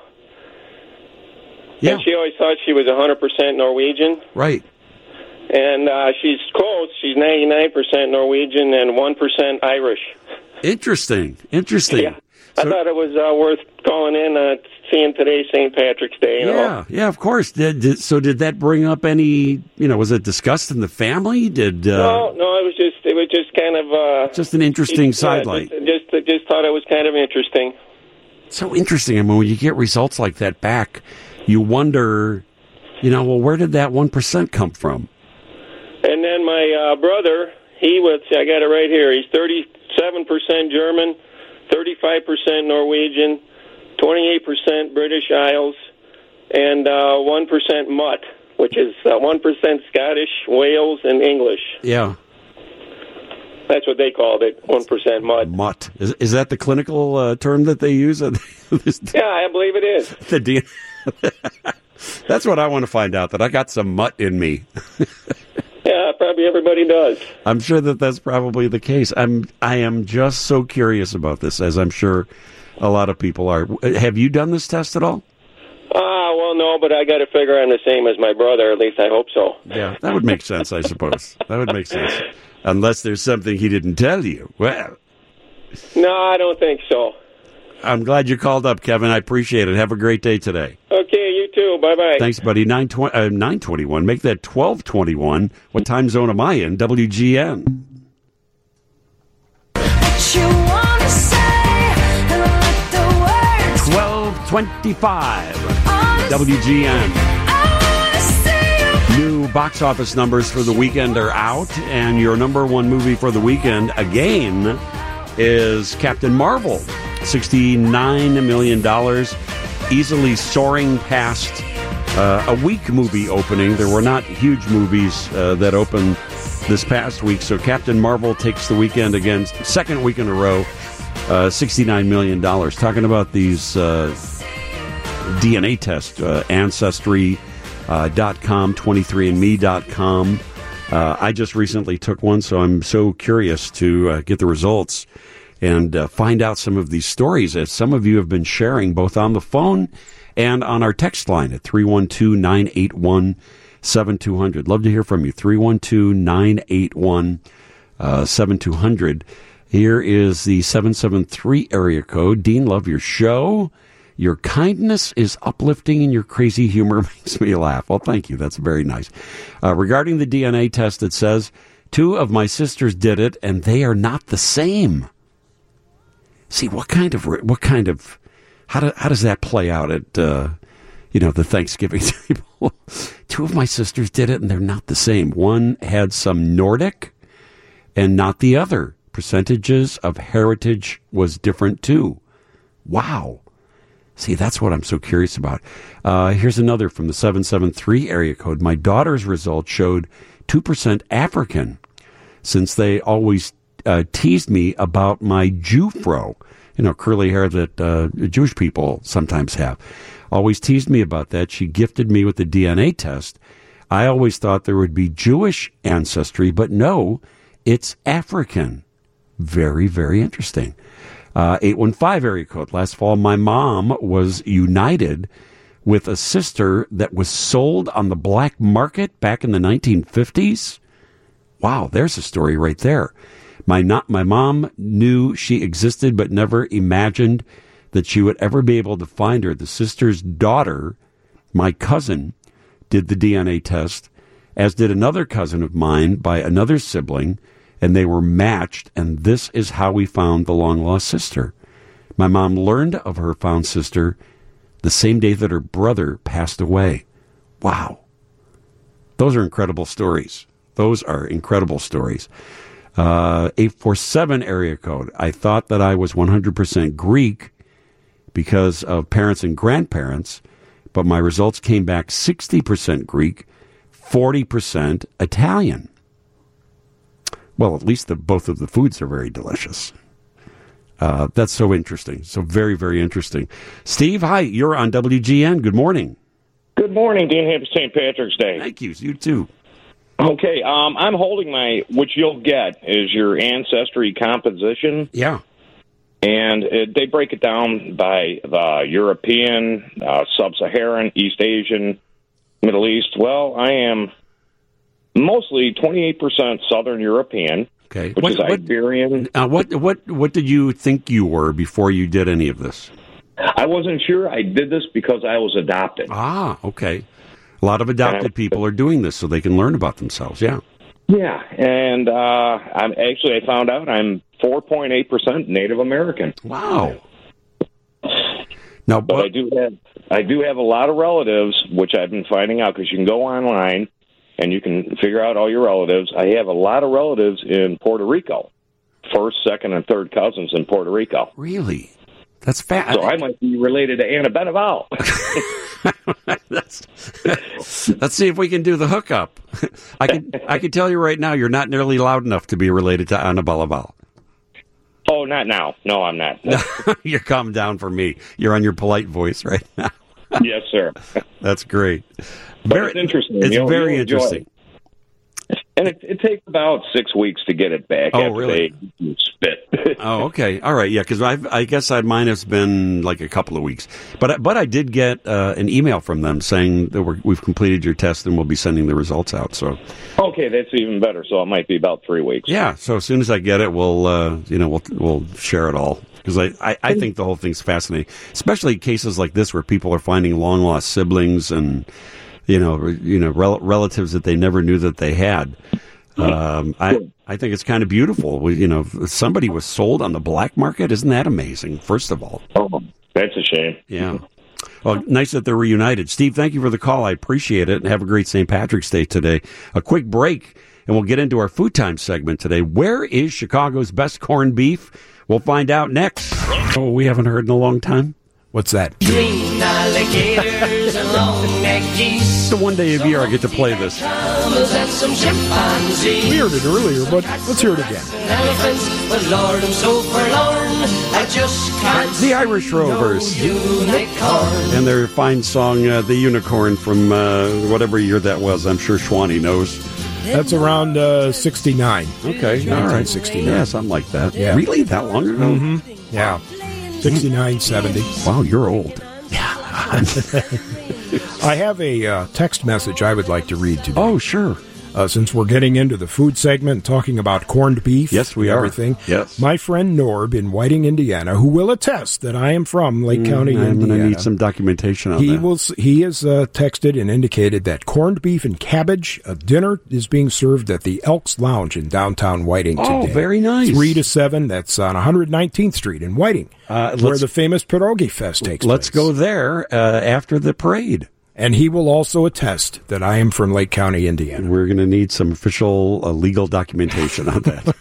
Yeah. And she always thought she was one hundred percent Norwegian. Right. And uh, she's close. She's ninety-nine percent Norwegian and one percent Irish. Interesting. Interesting. Yeah. I thought it was uh, worth calling in, uh, seeing today Saint Patrick's Day. You yeah, know? yeah, of course. Did, did, so did that bring up any, you know, was it discussed in the family? Did uh, No, no, it was just, it was just kind of... Uh, just an interesting yeah, sidelight. Just, just, just thought it was kind of interesting. So interesting. I mean, when you get results like that back, you wonder, you know, well, where did that one percent come from? And then my uh, brother, he was, I got it right here, he's thirty-seven percent German, thirty-five percent Norwegian, twenty-eight percent British Isles, and uh, one percent Mutt, which is uh, one percent Scottish, Wales, and English. Yeah. That's what they called it, one percent Mutt. Mutt. Is, is that the clinical uh, term that they use? Yeah, I believe it is. The D- That's what I want to find out, that I got some mutt in me. Yeah, probably everybody does. I'm sure that that's probably the case. I'm I am just so curious about this, as I'm sure a lot of people are. Have you done this test at all? Ah, uh, well, no, but I got to figure I'm the same as my brother. At least I hope so. Yeah, that would make sense, I suppose. That would make sense. Unless there's something he didn't tell you. Well, no, I don't think so. I'm glad you called up, Kevin. I appreciate it. Have a great day today. Okay, you too. Bye-bye. Thanks, buddy. nine twenty-one. Make that twelve twenty-one. What time zone am I in? W G N. twelve twenty-five. W G N. New box office numbers for the weekend are out, and your number one movie for the weekend, again, is Captain Marvel. sixty-nine million dollars, easily soaring past uh, a week movie opening. There were not huge movies uh, that opened this past week, so Captain Marvel takes the weekend again, second week in a row, uh, sixty-nine million dollars. Talking about these uh, D N A tests, uh, Ancestry dot com, twenty-three and me dot com. Uh, I just recently took one, so I'm so curious to uh, get the results and uh, find out some of these stories that some of you have been sharing both on the phone and on our text line at three one two, nine eight one, seven two zero zero. Love to hear from you. three one two, nine eight one, seven two zero zero. Here is the seven seven three area code. Dean, love your show. Your kindness is uplifting and your crazy humor makes me laugh. Well, thank you. That's very nice. Uh, regarding the D N A test, it says, two of my sisters did it, and they are not the same. See, what kind of, what kind of, how, do, how does that play out at, uh, you know, the Thanksgiving table? Two of my sisters did it, and they're not the same. One had some Nordic and not the other. Percentages of heritage was different, too. Wow. See, that's what I'm so curious about. Uh, here's another from the seven seven three area code. My daughter's results showed two percent African, since they always uh, teased me about my Jewfro, you know, curly hair that uh, Jewish people sometimes have. Always teased me about that. She gifted me with the D N A test. I always thought there would be Jewish ancestry, but no, it's African. Very, very interesting. Uh, eight one five area code. Last fall, my mom was united with a sister that was sold on the black market back in the nineteen fifties. Wow, there's a story right there. My not, my mom knew she existed but never imagined that she would ever be able to find her. The sister's daughter, my cousin, did the D N A test, as did another cousin of mine by another sibling, and they were matched, and this is how we found the long-lost sister. My mom learned of her found sister the same day that her brother passed away. Wow. Those are incredible stories. Those are incredible stories. Uh, eight four seven area code. I thought that I was one hundred percent Greek because of parents and grandparents, but my results came back sixty percent Greek, forty percent Italian. Well, at least the, both of the foods are very delicious. Uh, that's so interesting. So very, very interesting. Steve, hi. You're on W G N. Good morning. Good morning, Dean. Happy Saint Patrick's Day. Thank you. You too. Okay, um, I'm holding my, which you'll get, is your Ancestry composition. Yeah. And it, they break it down by the European, uh, Sub-Saharan, East Asian, Middle East. Well, I am mostly twenty-eight percent Southern European, okay, which what, is what, Iberian. Uh, what what what did you think you were before you did any of this? I wasn't sure. I did this because I was adopted. Ah, okay. A lot of adopted people are doing this so they can learn about themselves. Yeah. Yeah, and uh, I'm actually I found out I'm four point eight percent Native American. Wow. Now, but, but I do have I do have a lot of relatives, which I've been finding out because you can go online and you can figure out all your relatives. I have a lot of relatives in Puerto Rico, first, second, and third cousins in Puerto Rico. Really? That's fast. So I might be related to Anna Beneval. Let's see if we can do the hookup. I can I can tell you right now, you're not nearly loud enough to be related to Anna Beneval. Oh, not now. No, I'm not. You're calm down for me. You're on your polite voice right now. Yes, sir. That's great. But very, it's interesting. It's you'll, very you'll interesting. It. And it, it takes about six weeks to get it back. Oh, after really? They spit. Oh, okay. All right. Yeah, because I guess I mine has been like a couple of weeks. But but I did get uh, an email from them saying that we're, we've completed your test and we'll be sending the results out. So okay, that's even better. So it might be about three weeks. Yeah. So as soon as I get it, we'll uh, you know we'll we'll share it all. Because I, I, I think the whole thing's fascinating, especially cases like this where people are finding long lost siblings and you know you know rel- relatives that they never knew that they had. Um, I I think it's kind of beautiful. You know, somebody was sold on the black market. Isn't that amazing? First of all, oh, that's a shame. Yeah. Well, nice that they're reunited. Steve, thank you for the call. I appreciate it, and have a great Saint Patrick's Day today. A quick break, and we'll get into our food time segment today. Where is Chicago's best corned beef? We'll find out next. Oh, we haven't heard in a long time. What's that? Green alligators and long-necked geese. So one day of year I get to play this. Camels and some chimpanzees. We heard it earlier, but let's hear it again. Elephants, but Lord, I'm so forlorn. I just can't. The Irish Rovers. Unicorn. And their fine song, uh, The Unicorn, from uh, whatever year that was. I'm sure Schwani knows. That's around uh, sixty-nine. Okay, all right. nineteen sixty-nine. Yeah, something like that. Yeah. Really? That long ago? Mm-hmm. Yeah. sixty-nine, seventy. Wow, you're old. I have a uh, text message I would like to read today. Oh, sure. Uh, since we're getting into the food segment, talking about corned beef, yes, we and are. Everything. Yes, my friend Norb in Whiting, Indiana, who will attest that I am from Lake mm, County, I'm Indiana. I'm going to need some documentation on he that. Will, he has uh, texted and indicated that corned beef and cabbage uh, dinner is being served at the Elks Lounge in downtown Whiting today. Oh, very nice. Three to seven. That's on one hundred nineteenth Street in Whiting, uh, where the famous Pierogi Fest takes let's place. Let's go there uh, after the parade. And he will also attest that I am from Lake County, Indiana. We're going to need some official uh, legal documentation on that.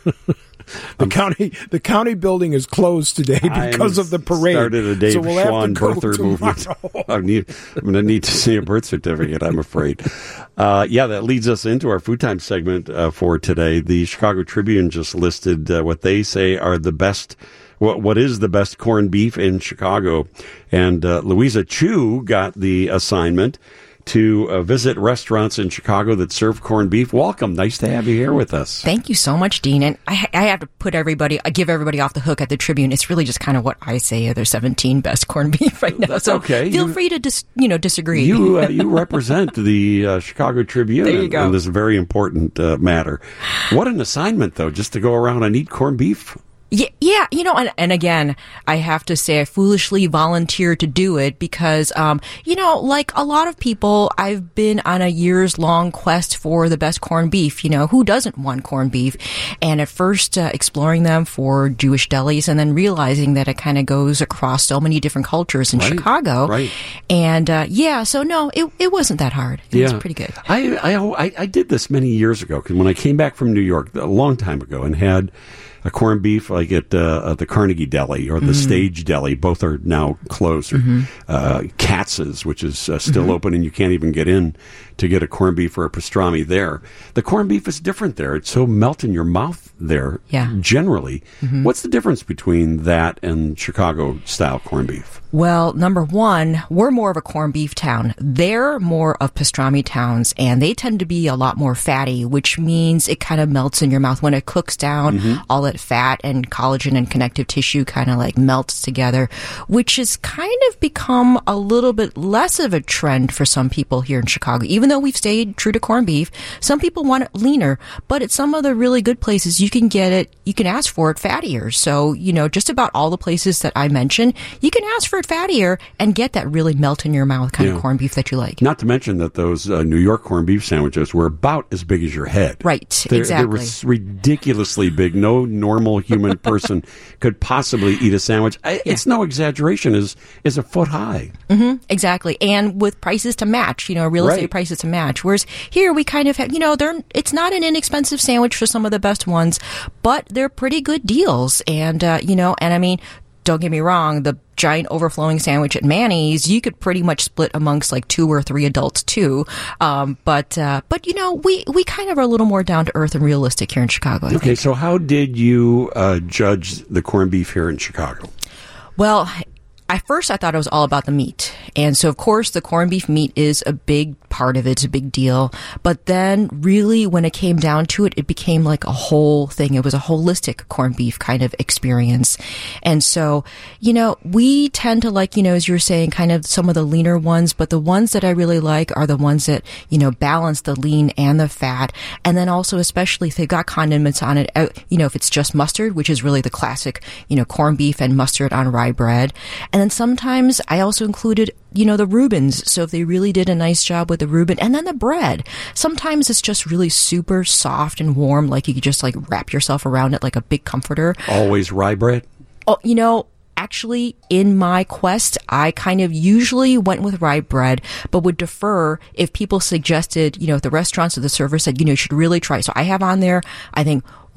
the county the county building is closed today because I'm of the parade. Started a Dave so we'll Schwann birther tomorrow. movement. I need, I'm going to need to see a birth certificate, I'm afraid. Uh, yeah, that leads us into our food time segment uh, for today. The Chicago Tribune just listed uh, what they say are the best What what is the best corned beef in Chicago? And uh, Louisa Chu got the assignment to uh, visit restaurants in Chicago that serve corned beef. Welcome. Nice to have you here with us. Thank you so much, Dean. And I, I have to put everybody, I give everybody off the hook at the Tribune. It's really just kind of what I say. There's seventeen best corned beef right now. That's so okay. Feel you, free to dis, you know disagree. You uh, you represent the uh, Chicago Tribune there you in, go. in this very important uh, matter. What an assignment, though, just to go around and eat corned beef. Yeah, yeah, you know, and, and again, I have to say I foolishly volunteered to do it because, um, you know, like a lot of people, I've been on a years-long quest for the best corned beef. You know, who doesn't want corned beef? And at first, uh, exploring them for Jewish delis and then realizing that it kind of goes across so many different cultures in right, Chicago. Right. And, uh, yeah, so no, it, it wasn't that hard. It yeah. was pretty good. I, I, I did this many years ago because when I came back from New York a long time ago and had a corned beef like at, uh, at the Carnegie Deli or the mm-hmm. Stage Deli. Both are now closed. Or, mm-hmm. uh, Katz's, which is uh, still mm-hmm. open, and you can't even get in to get a corned beef or a pastrami there. The corned beef is different there. It's so melt in your mouth there, yeah. generally. Mm-hmm. What's the difference between that and Chicago-style corned beef? Well, number one, we're more of a corned beef town. They're more of pastrami towns, and they tend to be a lot more fatty, which means it kind of melts in your mouth. When it cooks down, mm-hmm. all that fat and collagen and connective tissue kind of like melts together, which has kind of become a little bit less of a trend for some people here in Chicago. Even though we've stayed true to corned beef, some people want it leaner, but at some of the really good places, you can get it, you can ask for it fattier. So, you know, just about all the places that I mentioned, you can ask for it fattier and get that really melt in your mouth kind yeah. of corned beef that you like. Not to mention that those uh, New York corned beef sandwiches were about as big as your head. Right, they're, exactly. They were ridiculously big. No normal human person could possibly eat a sandwich. I, yeah. It's no exaggeration. Is is a foot high. Mm-hmm, exactly, and with prices to match. You know, real estate right. prices to match. Whereas here we kind of have, you know, they're it's not an inexpensive sandwich for some of the best ones, but they're pretty good deals. And uh, you know, and I mean, don't get me wrong, the giant overflowing sandwich at Manny's, you could pretty much split amongst like two or three adults too. Um, but uh, but you know, we we kind of are a little more down to earth and realistic here in Chicago. I okay, think. So how did you uh, judge the corned beef here in Chicago? Well, at first I thought it was all about the meat. And so, of course, the corned beef meat is a big part of it. It's a big deal. But then really when it came down to it, it became like a whole thing. It was a holistic corned beef kind of experience. And so, you know, we tend to like, you know, as you were saying, kind of some of the leaner ones, but the ones that I really like are the ones that, you know, balance the lean and the fat. And then also, especially if they've got condiments on it, you know, if it's just mustard, which is really the classic, you know, corned beef and mustard on rye bread. And then sometimes I also included, you know, the Reubens. So if they really did a nice job with the Reuben, and then the bread. Sometimes it's just really super soft and warm, like you could just like wrap yourself around it like a big comforter. Always rye bread? Oh, you know, actually in my quest, I kind of usually went with rye bread, but would defer if people suggested, you know, if the restaurants or the server said, you know, you should really try. So I have on there, I think,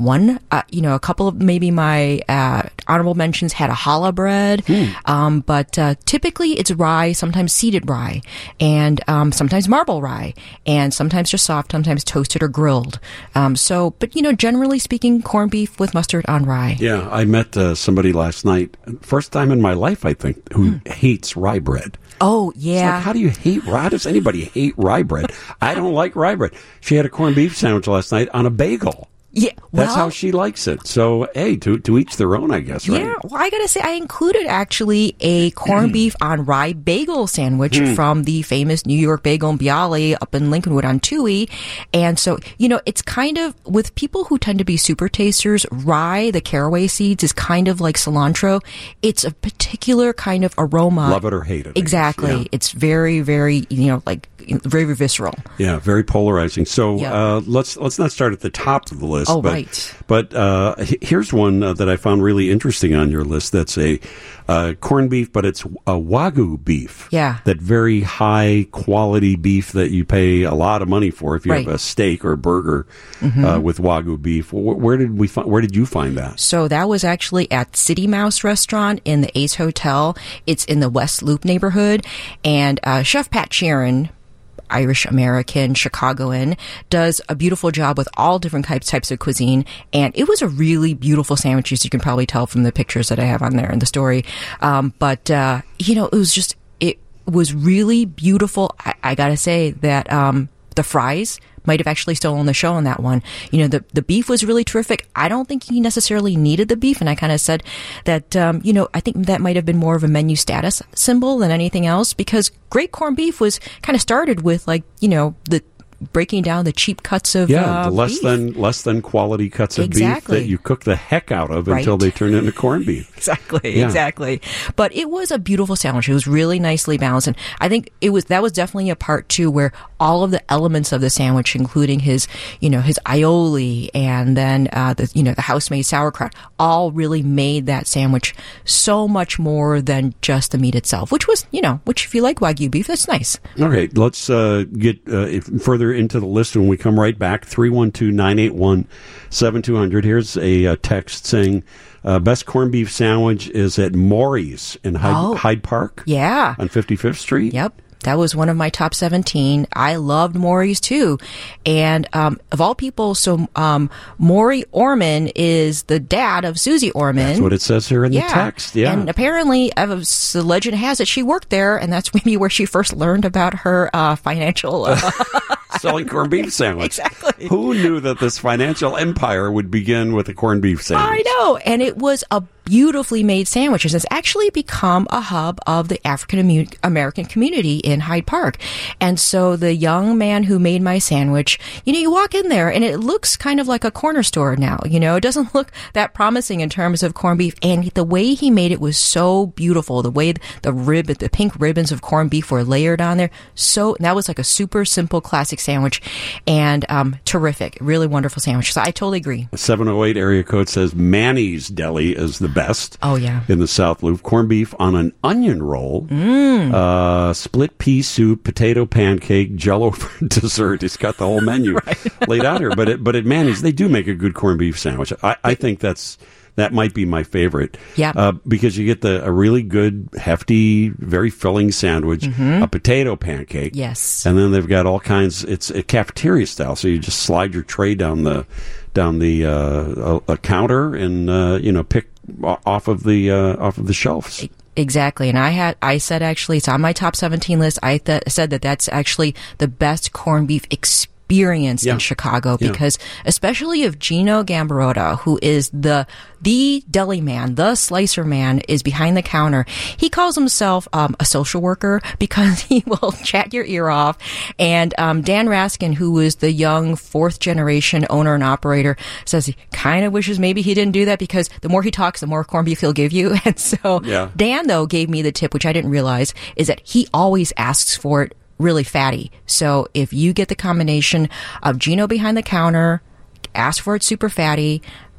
one, uh, you know, a couple of maybe my uh, honorable mentions had a challah bread, Mm. um, but uh, typically it's rye, sometimes seeded rye, and um, sometimes marble rye, and sometimes just soft, sometimes toasted or grilled. Um, so, but you know, generally speaking, corned beef with mustard on rye. Yeah, I met uh, somebody last night, first time in my life, I think, who hates rye bread. Oh, It's yeah. like, how do you hate rye? How does anybody hate rye bread? I don't like rye bread. She had a corned beef sandwich last night on a bagel. Yeah, That's well- how she likes it. So, hey, to to each their own, I guess, right? Yeah, well, I gotta say, I included actually a corned beef on rye bagel sandwich Mm. from the famous New York Bagel and Bialy up in Lincolnwood on Toohey. And so, you know, it's kind of, with people who tend to be super tasters, rye, the caraway seeds, is kind of like cilantro. It's a particular kind of aroma. Love it or hate it, I guess, Exactly. yeah. It's very, very, you know, like, very visceral. Yeah, very polarizing. So Yeah. uh, let's let's not start at the top of the list. Oh, but, right. But uh, h- here's one uh, that I found really interesting on your list. That's a uh, corned beef, but it's a Wagyu beef. Yeah. That very high quality beef that you pay a lot of money for if you Right. have a steak or a burger Mhm. uh, with Wagyu beef. Wh- where did we find? Where did you find that? So that was actually at City Mouse Restaurant in the Ace Hotel. It's in the West Loop neighborhood. And uh, Chef Pat Sheeran, Irish American, Chicagoan, does a beautiful job with all different types types of cuisine. And it was a really beautiful sandwich, as you can probably tell from the pictures that I have on there in the story. Um, but, uh, you know, it was just, it was really beautiful. I, I gotta say that um, the fries might have actually stolen the show on that one. You know, the the beef was really terrific. I don't think he necessarily needed the beef, and I kind of said that, um, you know, I think that might have been more of a menu status symbol than anything else, because great corned beef was kind of started with, like, you know, the breaking down the cheap cuts of Yeah, uh, the less beef. than less than quality cuts of Exactly. beef that you cook the heck out of until Right. they turn into corned beef. Exactly, Yeah. exactly. But it was a beautiful sandwich. It was really nicely balanced, and I think it was that was definitely a part too where all of the elements of the sandwich, including his, you know, his aioli and then uh, the you know the house-made sauerkraut, all really made that sandwich so much more than just the meat itself. Which was, you know, which if you like Wagyu beef, that's nice. Okay, let's uh, get uh, if- further into the list when we come right back. three one two, nine eight one, seven two zero zero. Here's a uh, text saying, uh, best corned beef sandwich is at Maury's in Hyde, Oh. Hyde Park Yeah. on fifty-fifth Street. Yep. That was one of my top seventeen. I loved Maury's too. And um, of all people, so um, Maury Orman is the dad of Susie Orman. That's what it says here in yeah. the text. Yeah. And apparently, uh, the legend has it she worked there, and that's maybe where she first learned about her uh, financial. Uh, Selling corned beef sandwich. Exactly. Who knew that this financial empire would begin with a corned beef sandwich? I know. And it was a beautifully made sandwich. It's actually become a hub of the African Amu- American community in Hyde Park. And so the young man who made my sandwich, you know, you walk in there and it looks kind of like a corner store now. You know, it doesn't look that promising in terms of corned beef. And the way he made it was so beautiful. The way the rib, the pink ribbons of corned beef were layered on there. So that was like a super simple classic sandwich and um, terrific. Really wonderful sandwich. So I totally agree. seven oh eight area code says Manny's Deli is the best. Oh, yeah. In the South Loop. Corned beef on an onion roll. Mm. Uh, split pea soup, potato pancake, jello for dessert. It's got the whole menu laid out here. But it, but at Manny's, they do make a good corned beef sandwich. I, I think that's that might be my favorite. Yeah. Uh, because you get the a really good, hefty, very filling sandwich, Mhm. a potato pancake. Yes. And then they've got all kinds. It's a cafeteria style, so you just slide your tray down the down the uh, a, a counter and uh, you know pick o- off of the uh, off of the shelves. Exactly. And I had, I said actually, it's on my top seventeen list. I th- said that that's actually the best corned beef experience Yeah. in Chicago Yeah. because especially if Gino Gambarotta, who is the, the deli man, the slicer man, is behind the counter. He calls himself um, a social worker because he will chat your ear off. And um, Dan Raskin, who is the young fourth generation owner and operator, says he kind of wishes maybe he didn't do that because the more he talks, the more corned beef he'll give you. And so Yeah. Dan, though, gave me the tip, which I didn't realize, is that he always asks for it really fatty. So if you get the combination of Gino behind the counter, ask for it super fatty,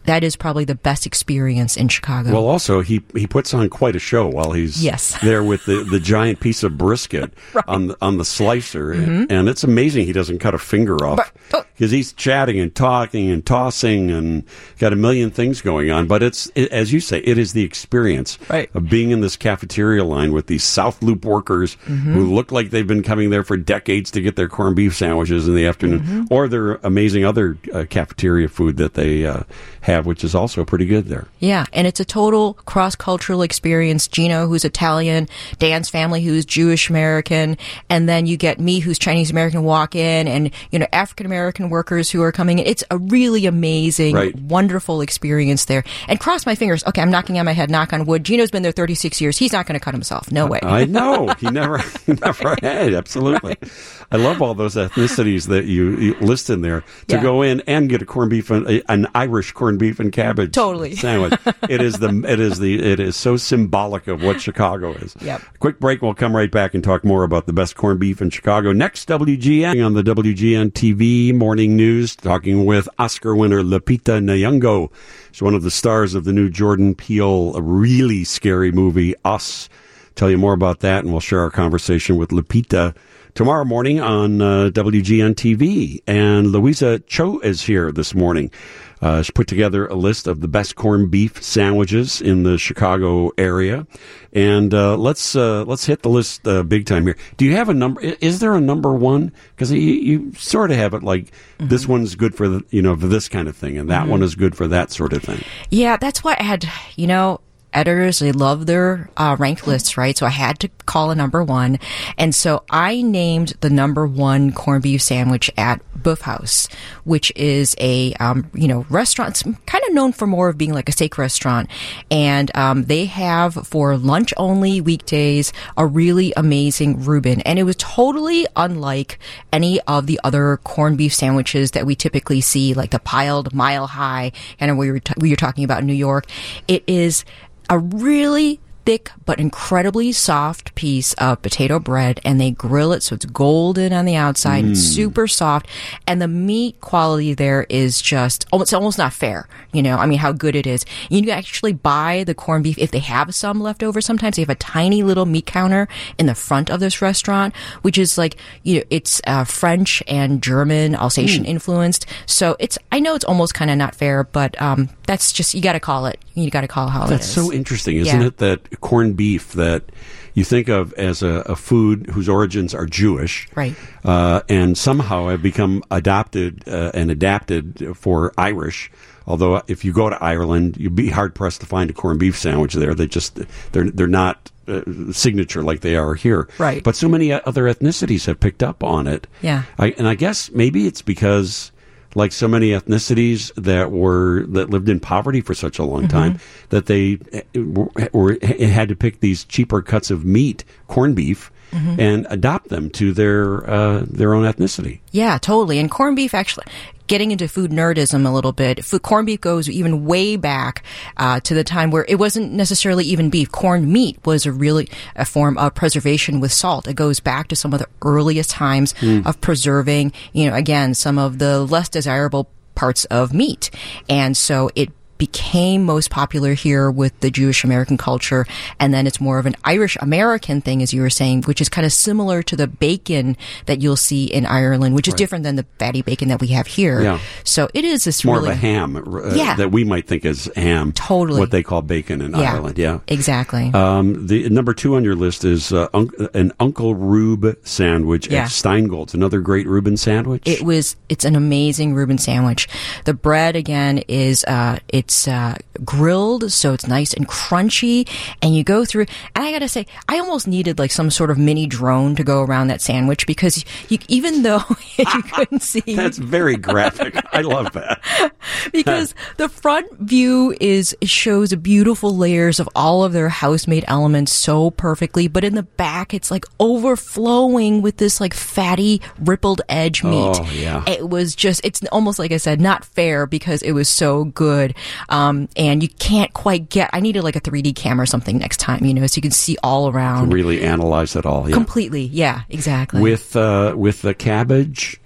that is probably the best experience in Chicago. Well, also, he, he puts on quite a show while he's Yes. there with the, the giant piece of brisket Right. on the, on the slicer. Mhm. And, and it's amazing he doesn't cut a finger off But- because he's chatting and talking and tossing and got a million things going on. But it's, it, as you say, it is the experience Right. of being in this cafeteria line with these South Loop workers Mhm. who look like they've been coming there for decades to get their corned beef sandwiches in the afternoon Mhm. or their amazing other uh, cafeteria food that they uh, have, which is also pretty good there. Yeah, and it's a total cross-cultural experience. Gino, who's Italian, Dan's family, who's Jewish American, and then you get me, who's Chinese American, walk in, and you know African American workers who are coming in. It's a really amazing, Right. wonderful experience there. And cross my fingers. Okay, I'm knocking on my head, knock on wood. Gino's been there thirty-six years. He's not going to cut himself. No way. I know. He never, he never had. Absolutely. I love all those ethnicities that you, you list in there to Yeah. go in and get a corned beef and an Irish corned beef and cabbage Totally. sandwich. It is the it is the it is so symbolic of what Chicago is. Yep. Quick break. We'll come right back and talk more about the best corned beef in Chicago. Next, W G N on the W G N T V morning news, talking with Oscar winner Lupita Nyong'o. She's one of the stars of the new Jordan Peele, a really scary movie, Us. Tell you more about that, and we'll share our conversation with Lupita tomorrow morning on uh, W G N T V. And Louisa Cho is here this morning. Uh, she put together a list of the best corned beef sandwiches in the Chicago area, and uh, let's uh, let's hit the list uh, big time here. Do you have a number? Is there a number one? Because you, you sort of have it like mm-hmm. this one's good for the, you know for this kind of thing, and that mm-hmm. one is good for that sort of thing. Yeah, that's why I had, you know, editors, they love their uh, ranked lists, right? So I had to call a number one. And so I named the number one corned beef sandwich at Buff House, which is a, um, you know, restaurant. It's kind of known for more of being like a steak restaurant. And um, they have, for lunch only weekdays, a really amazing Reuben. And it was totally unlike any of the other corned beef sandwiches that we typically see, like the piled mile high, and we were, t- we were talking about in New York. It is a really thick but incredibly soft piece of potato bread, and they grill it so it's golden on the outside. Mm. It's super soft, and the meat quality there is just almost, almost not fair. You know, I mean, how good it is. You can actually buy the corned beef if they have some left over. Sometimes they have a tiny little meat counter in the front of this restaurant, which is like, you know, it's uh, French and German, Alsatian Mm. influenced. So it's, I know it's almost kind of not fair, but um, that's just, you got to call it. You got to call it how That's it is. so interesting, isn't Yeah. it? That corned beef that you think of as a, a food whose origins are Jewish, Right. uh, and somehow have become adopted uh, and adapted for Irish. Although if you go to Ireland, you'd be hard pressed to find a corned beef sandwich there. They just they're they're not uh, signature like they are here. Right. But so many other ethnicities have picked up on it. Yeah. I, and I guess maybe it's because, like so many ethnicities that were that lived in poverty for such a long time, Mhm. that they were, were had to pick these cheaper cuts of meat, corned beef, Mhm. and adopt them to their uh, their own ethnicity. Yeah, totally. And corned beef, actually, getting into food nerdism a little bit, food, corned beef goes even way back uh, to the time where it wasn't necessarily even beef. Corned meat was a really a form of preservation with salt. It goes back to some of the earliest times Mm. of preserving, you know, again, some of the less desirable parts of meat. And so it became most popular here with the Jewish American culture, and then it's more of an Irish American thing, as you were saying, which is kind of similar to the bacon that you'll see in Ireland, which is Right. different than the fatty bacon that we have here. Yeah. So it is this More really of a ham uh, Yeah. that we might think as ham. Totally. What they call bacon in Yeah. Ireland. Yeah. exactly. Um, the number two on your list is uh, un- an Uncle Rube sandwich Yeah. at Steingold's. Another great Reuben sandwich. It was. It's an amazing Reuben sandwich. The bread again is uh, it's uh, grilled, so it's nice and crunchy. And you go through. And I gotta say, I almost needed like some sort of mini drone to go around that sandwich because you, even though you couldn't see, That's very graphic. I love that. because the front view is shows beautiful layers of all of their house-made elements so perfectly, but in the back it's like overflowing with this like fatty rippled edge meat. Oh, yeah. It was just, it's almost like I said, not fair because it was so good. Um, and you can't quite get, I needed like a three D camera or something next time, you know, so you can see all To around. really analyze it all. Yeah. Completely. Yeah, exactly. With uh, with the cabbage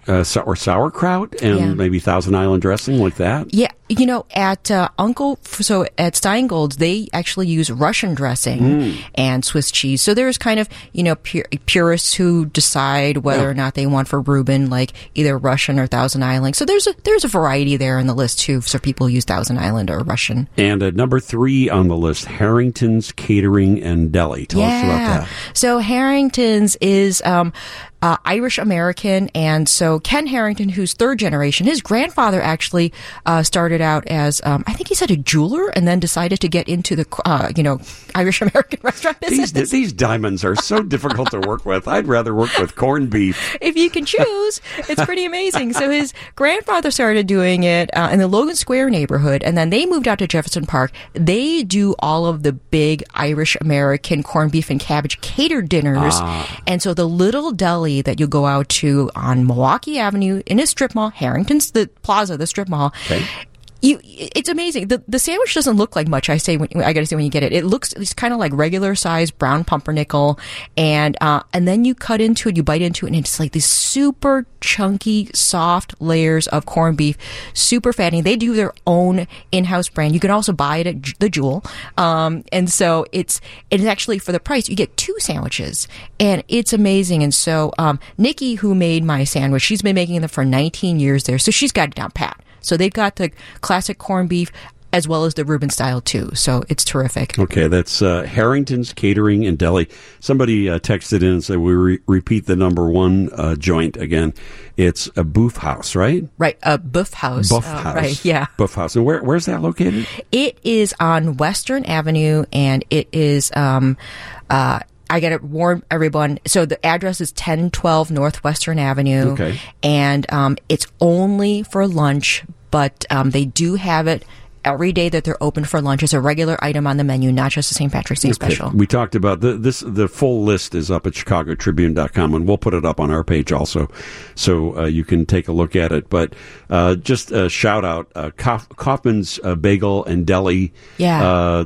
uh, sou- or sauerkraut and Yeah. maybe Thousand Island dressing like that. Yeah, you know, at uh, Uncle, so at Steingold's, they actually use Russian dressing Mm. and Swiss cheese. So there's kind of, you know, pur- purists who decide whether Yeah. or not they want for Reuben, like either Russian or Thousand Island. So there's a there's a variety there in the list too. So people use Thousand Island or Russian. And at number three on the list, Harrington's Catering and Deli. Tell us about that. So Harrington's is um, uh, Irish American, and so Ken Harrington, who's third generation, his grandfather actually uh, started out as um, I think he said a jeweler, and then decided to get into the uh, you know Irish American restaurant business. These, these diamonds are so difficult to work with. I'd rather work with corned beef. If you can choose, it's pretty amazing. So his grandfather started doing it uh, in the Logan Square neighborhood, and then they moved out to Jefferson Park. They do all of the big Irish American corned beef and cabbage catered dinners. Ah. And so the little deli that you go out to on Milwaukee Avenue in a strip mall, Harrington's, the plaza, the strip mall. Okay. You, it's amazing. The the sandwich doesn't look like much. I say, when, I got to say, when you get it, it looks it's kind of like regular size brown pumpernickel, and uh, and then you cut into it, you bite into it, and it's like these super chunky, soft layers of corned beef, super fatty. They do their own in-house brand. You can also buy it at J- the Jewel, um, and so it's it's actually for the price you get two sandwiches, and it's amazing. And so um, Nikki, who made my sandwich, she's been making them for nineteen years there, so she's got it down pat. So they've got the classic corned beef as well as the Reuben style too. So it's terrific. Okay, that's uh, Harrington's Catering and Deli. Somebody uh, texted in and said we re- repeat the number one uh, joint again. It's a Boof House, right? Right, a Buff House. Buff Uh, House. Right, yeah. Buff House. And where, where's that located? It is on Western Avenue, and it is. Um, uh, I got to warn everyone. So the address is ten twelve Northwestern Avenue. Okay. And um, it's only for lunch, but um, they do have it every day that they're open for lunch. It's a regular item on the menu, not just a Saint Patrick's Day special. We talked about the, this. The full list is up at chicago tribune dot com, and we'll put it up on our page also, so uh, you can take a look at it. But uh, just a shout out, uh, Kauf, Kaufman's uh, Bagel and Deli. Yeah. Uh,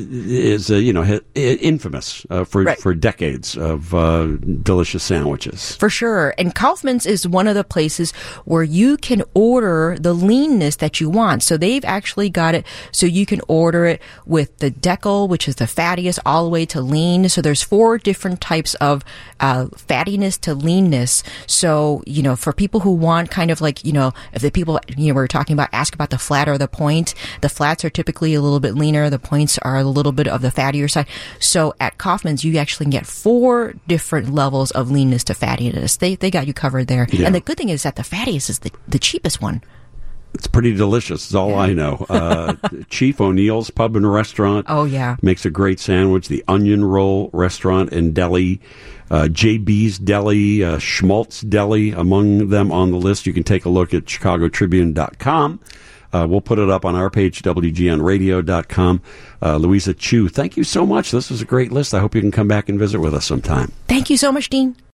is uh, you know hi- infamous uh, for Right. for decades of uh, delicious sandwiches. For sure. And Kaufman's is one of the places where you can order the leanness that you want. So they've actually got it so you can order it with the decal, which is the fattiest, all the way to lean. So there's four different types of uh, fattiness to leanness. So, you know, for people who want kind of like, you know, if the people, you know, we were talking about, ask about the flat or the point, the flats are typically a little bit leaner. The points are a little bit of the fattier side. So at Kaufman's, you actually can get four different levels of leanness to fattiness. They they got you covered there. Yeah. And the good thing is that the fattiest is the, the cheapest one. It's pretty delicious. Is all I know. Uh, Chief O'Neill's Pub and Restaurant. Oh, yeah. Makes a great sandwich. The Onion Roll Restaurant and Deli. Uh, J B's Deli, uh, Schmaltz Deli, among them on the list. You can take a look at chicago tribune dot com. Uh, we'll put it up on our page, w g n radio dot com. Uh, Louisa Chu, thank you so much. This was a great list. I hope you can come back and visit with us sometime. Thank you so much, Dean.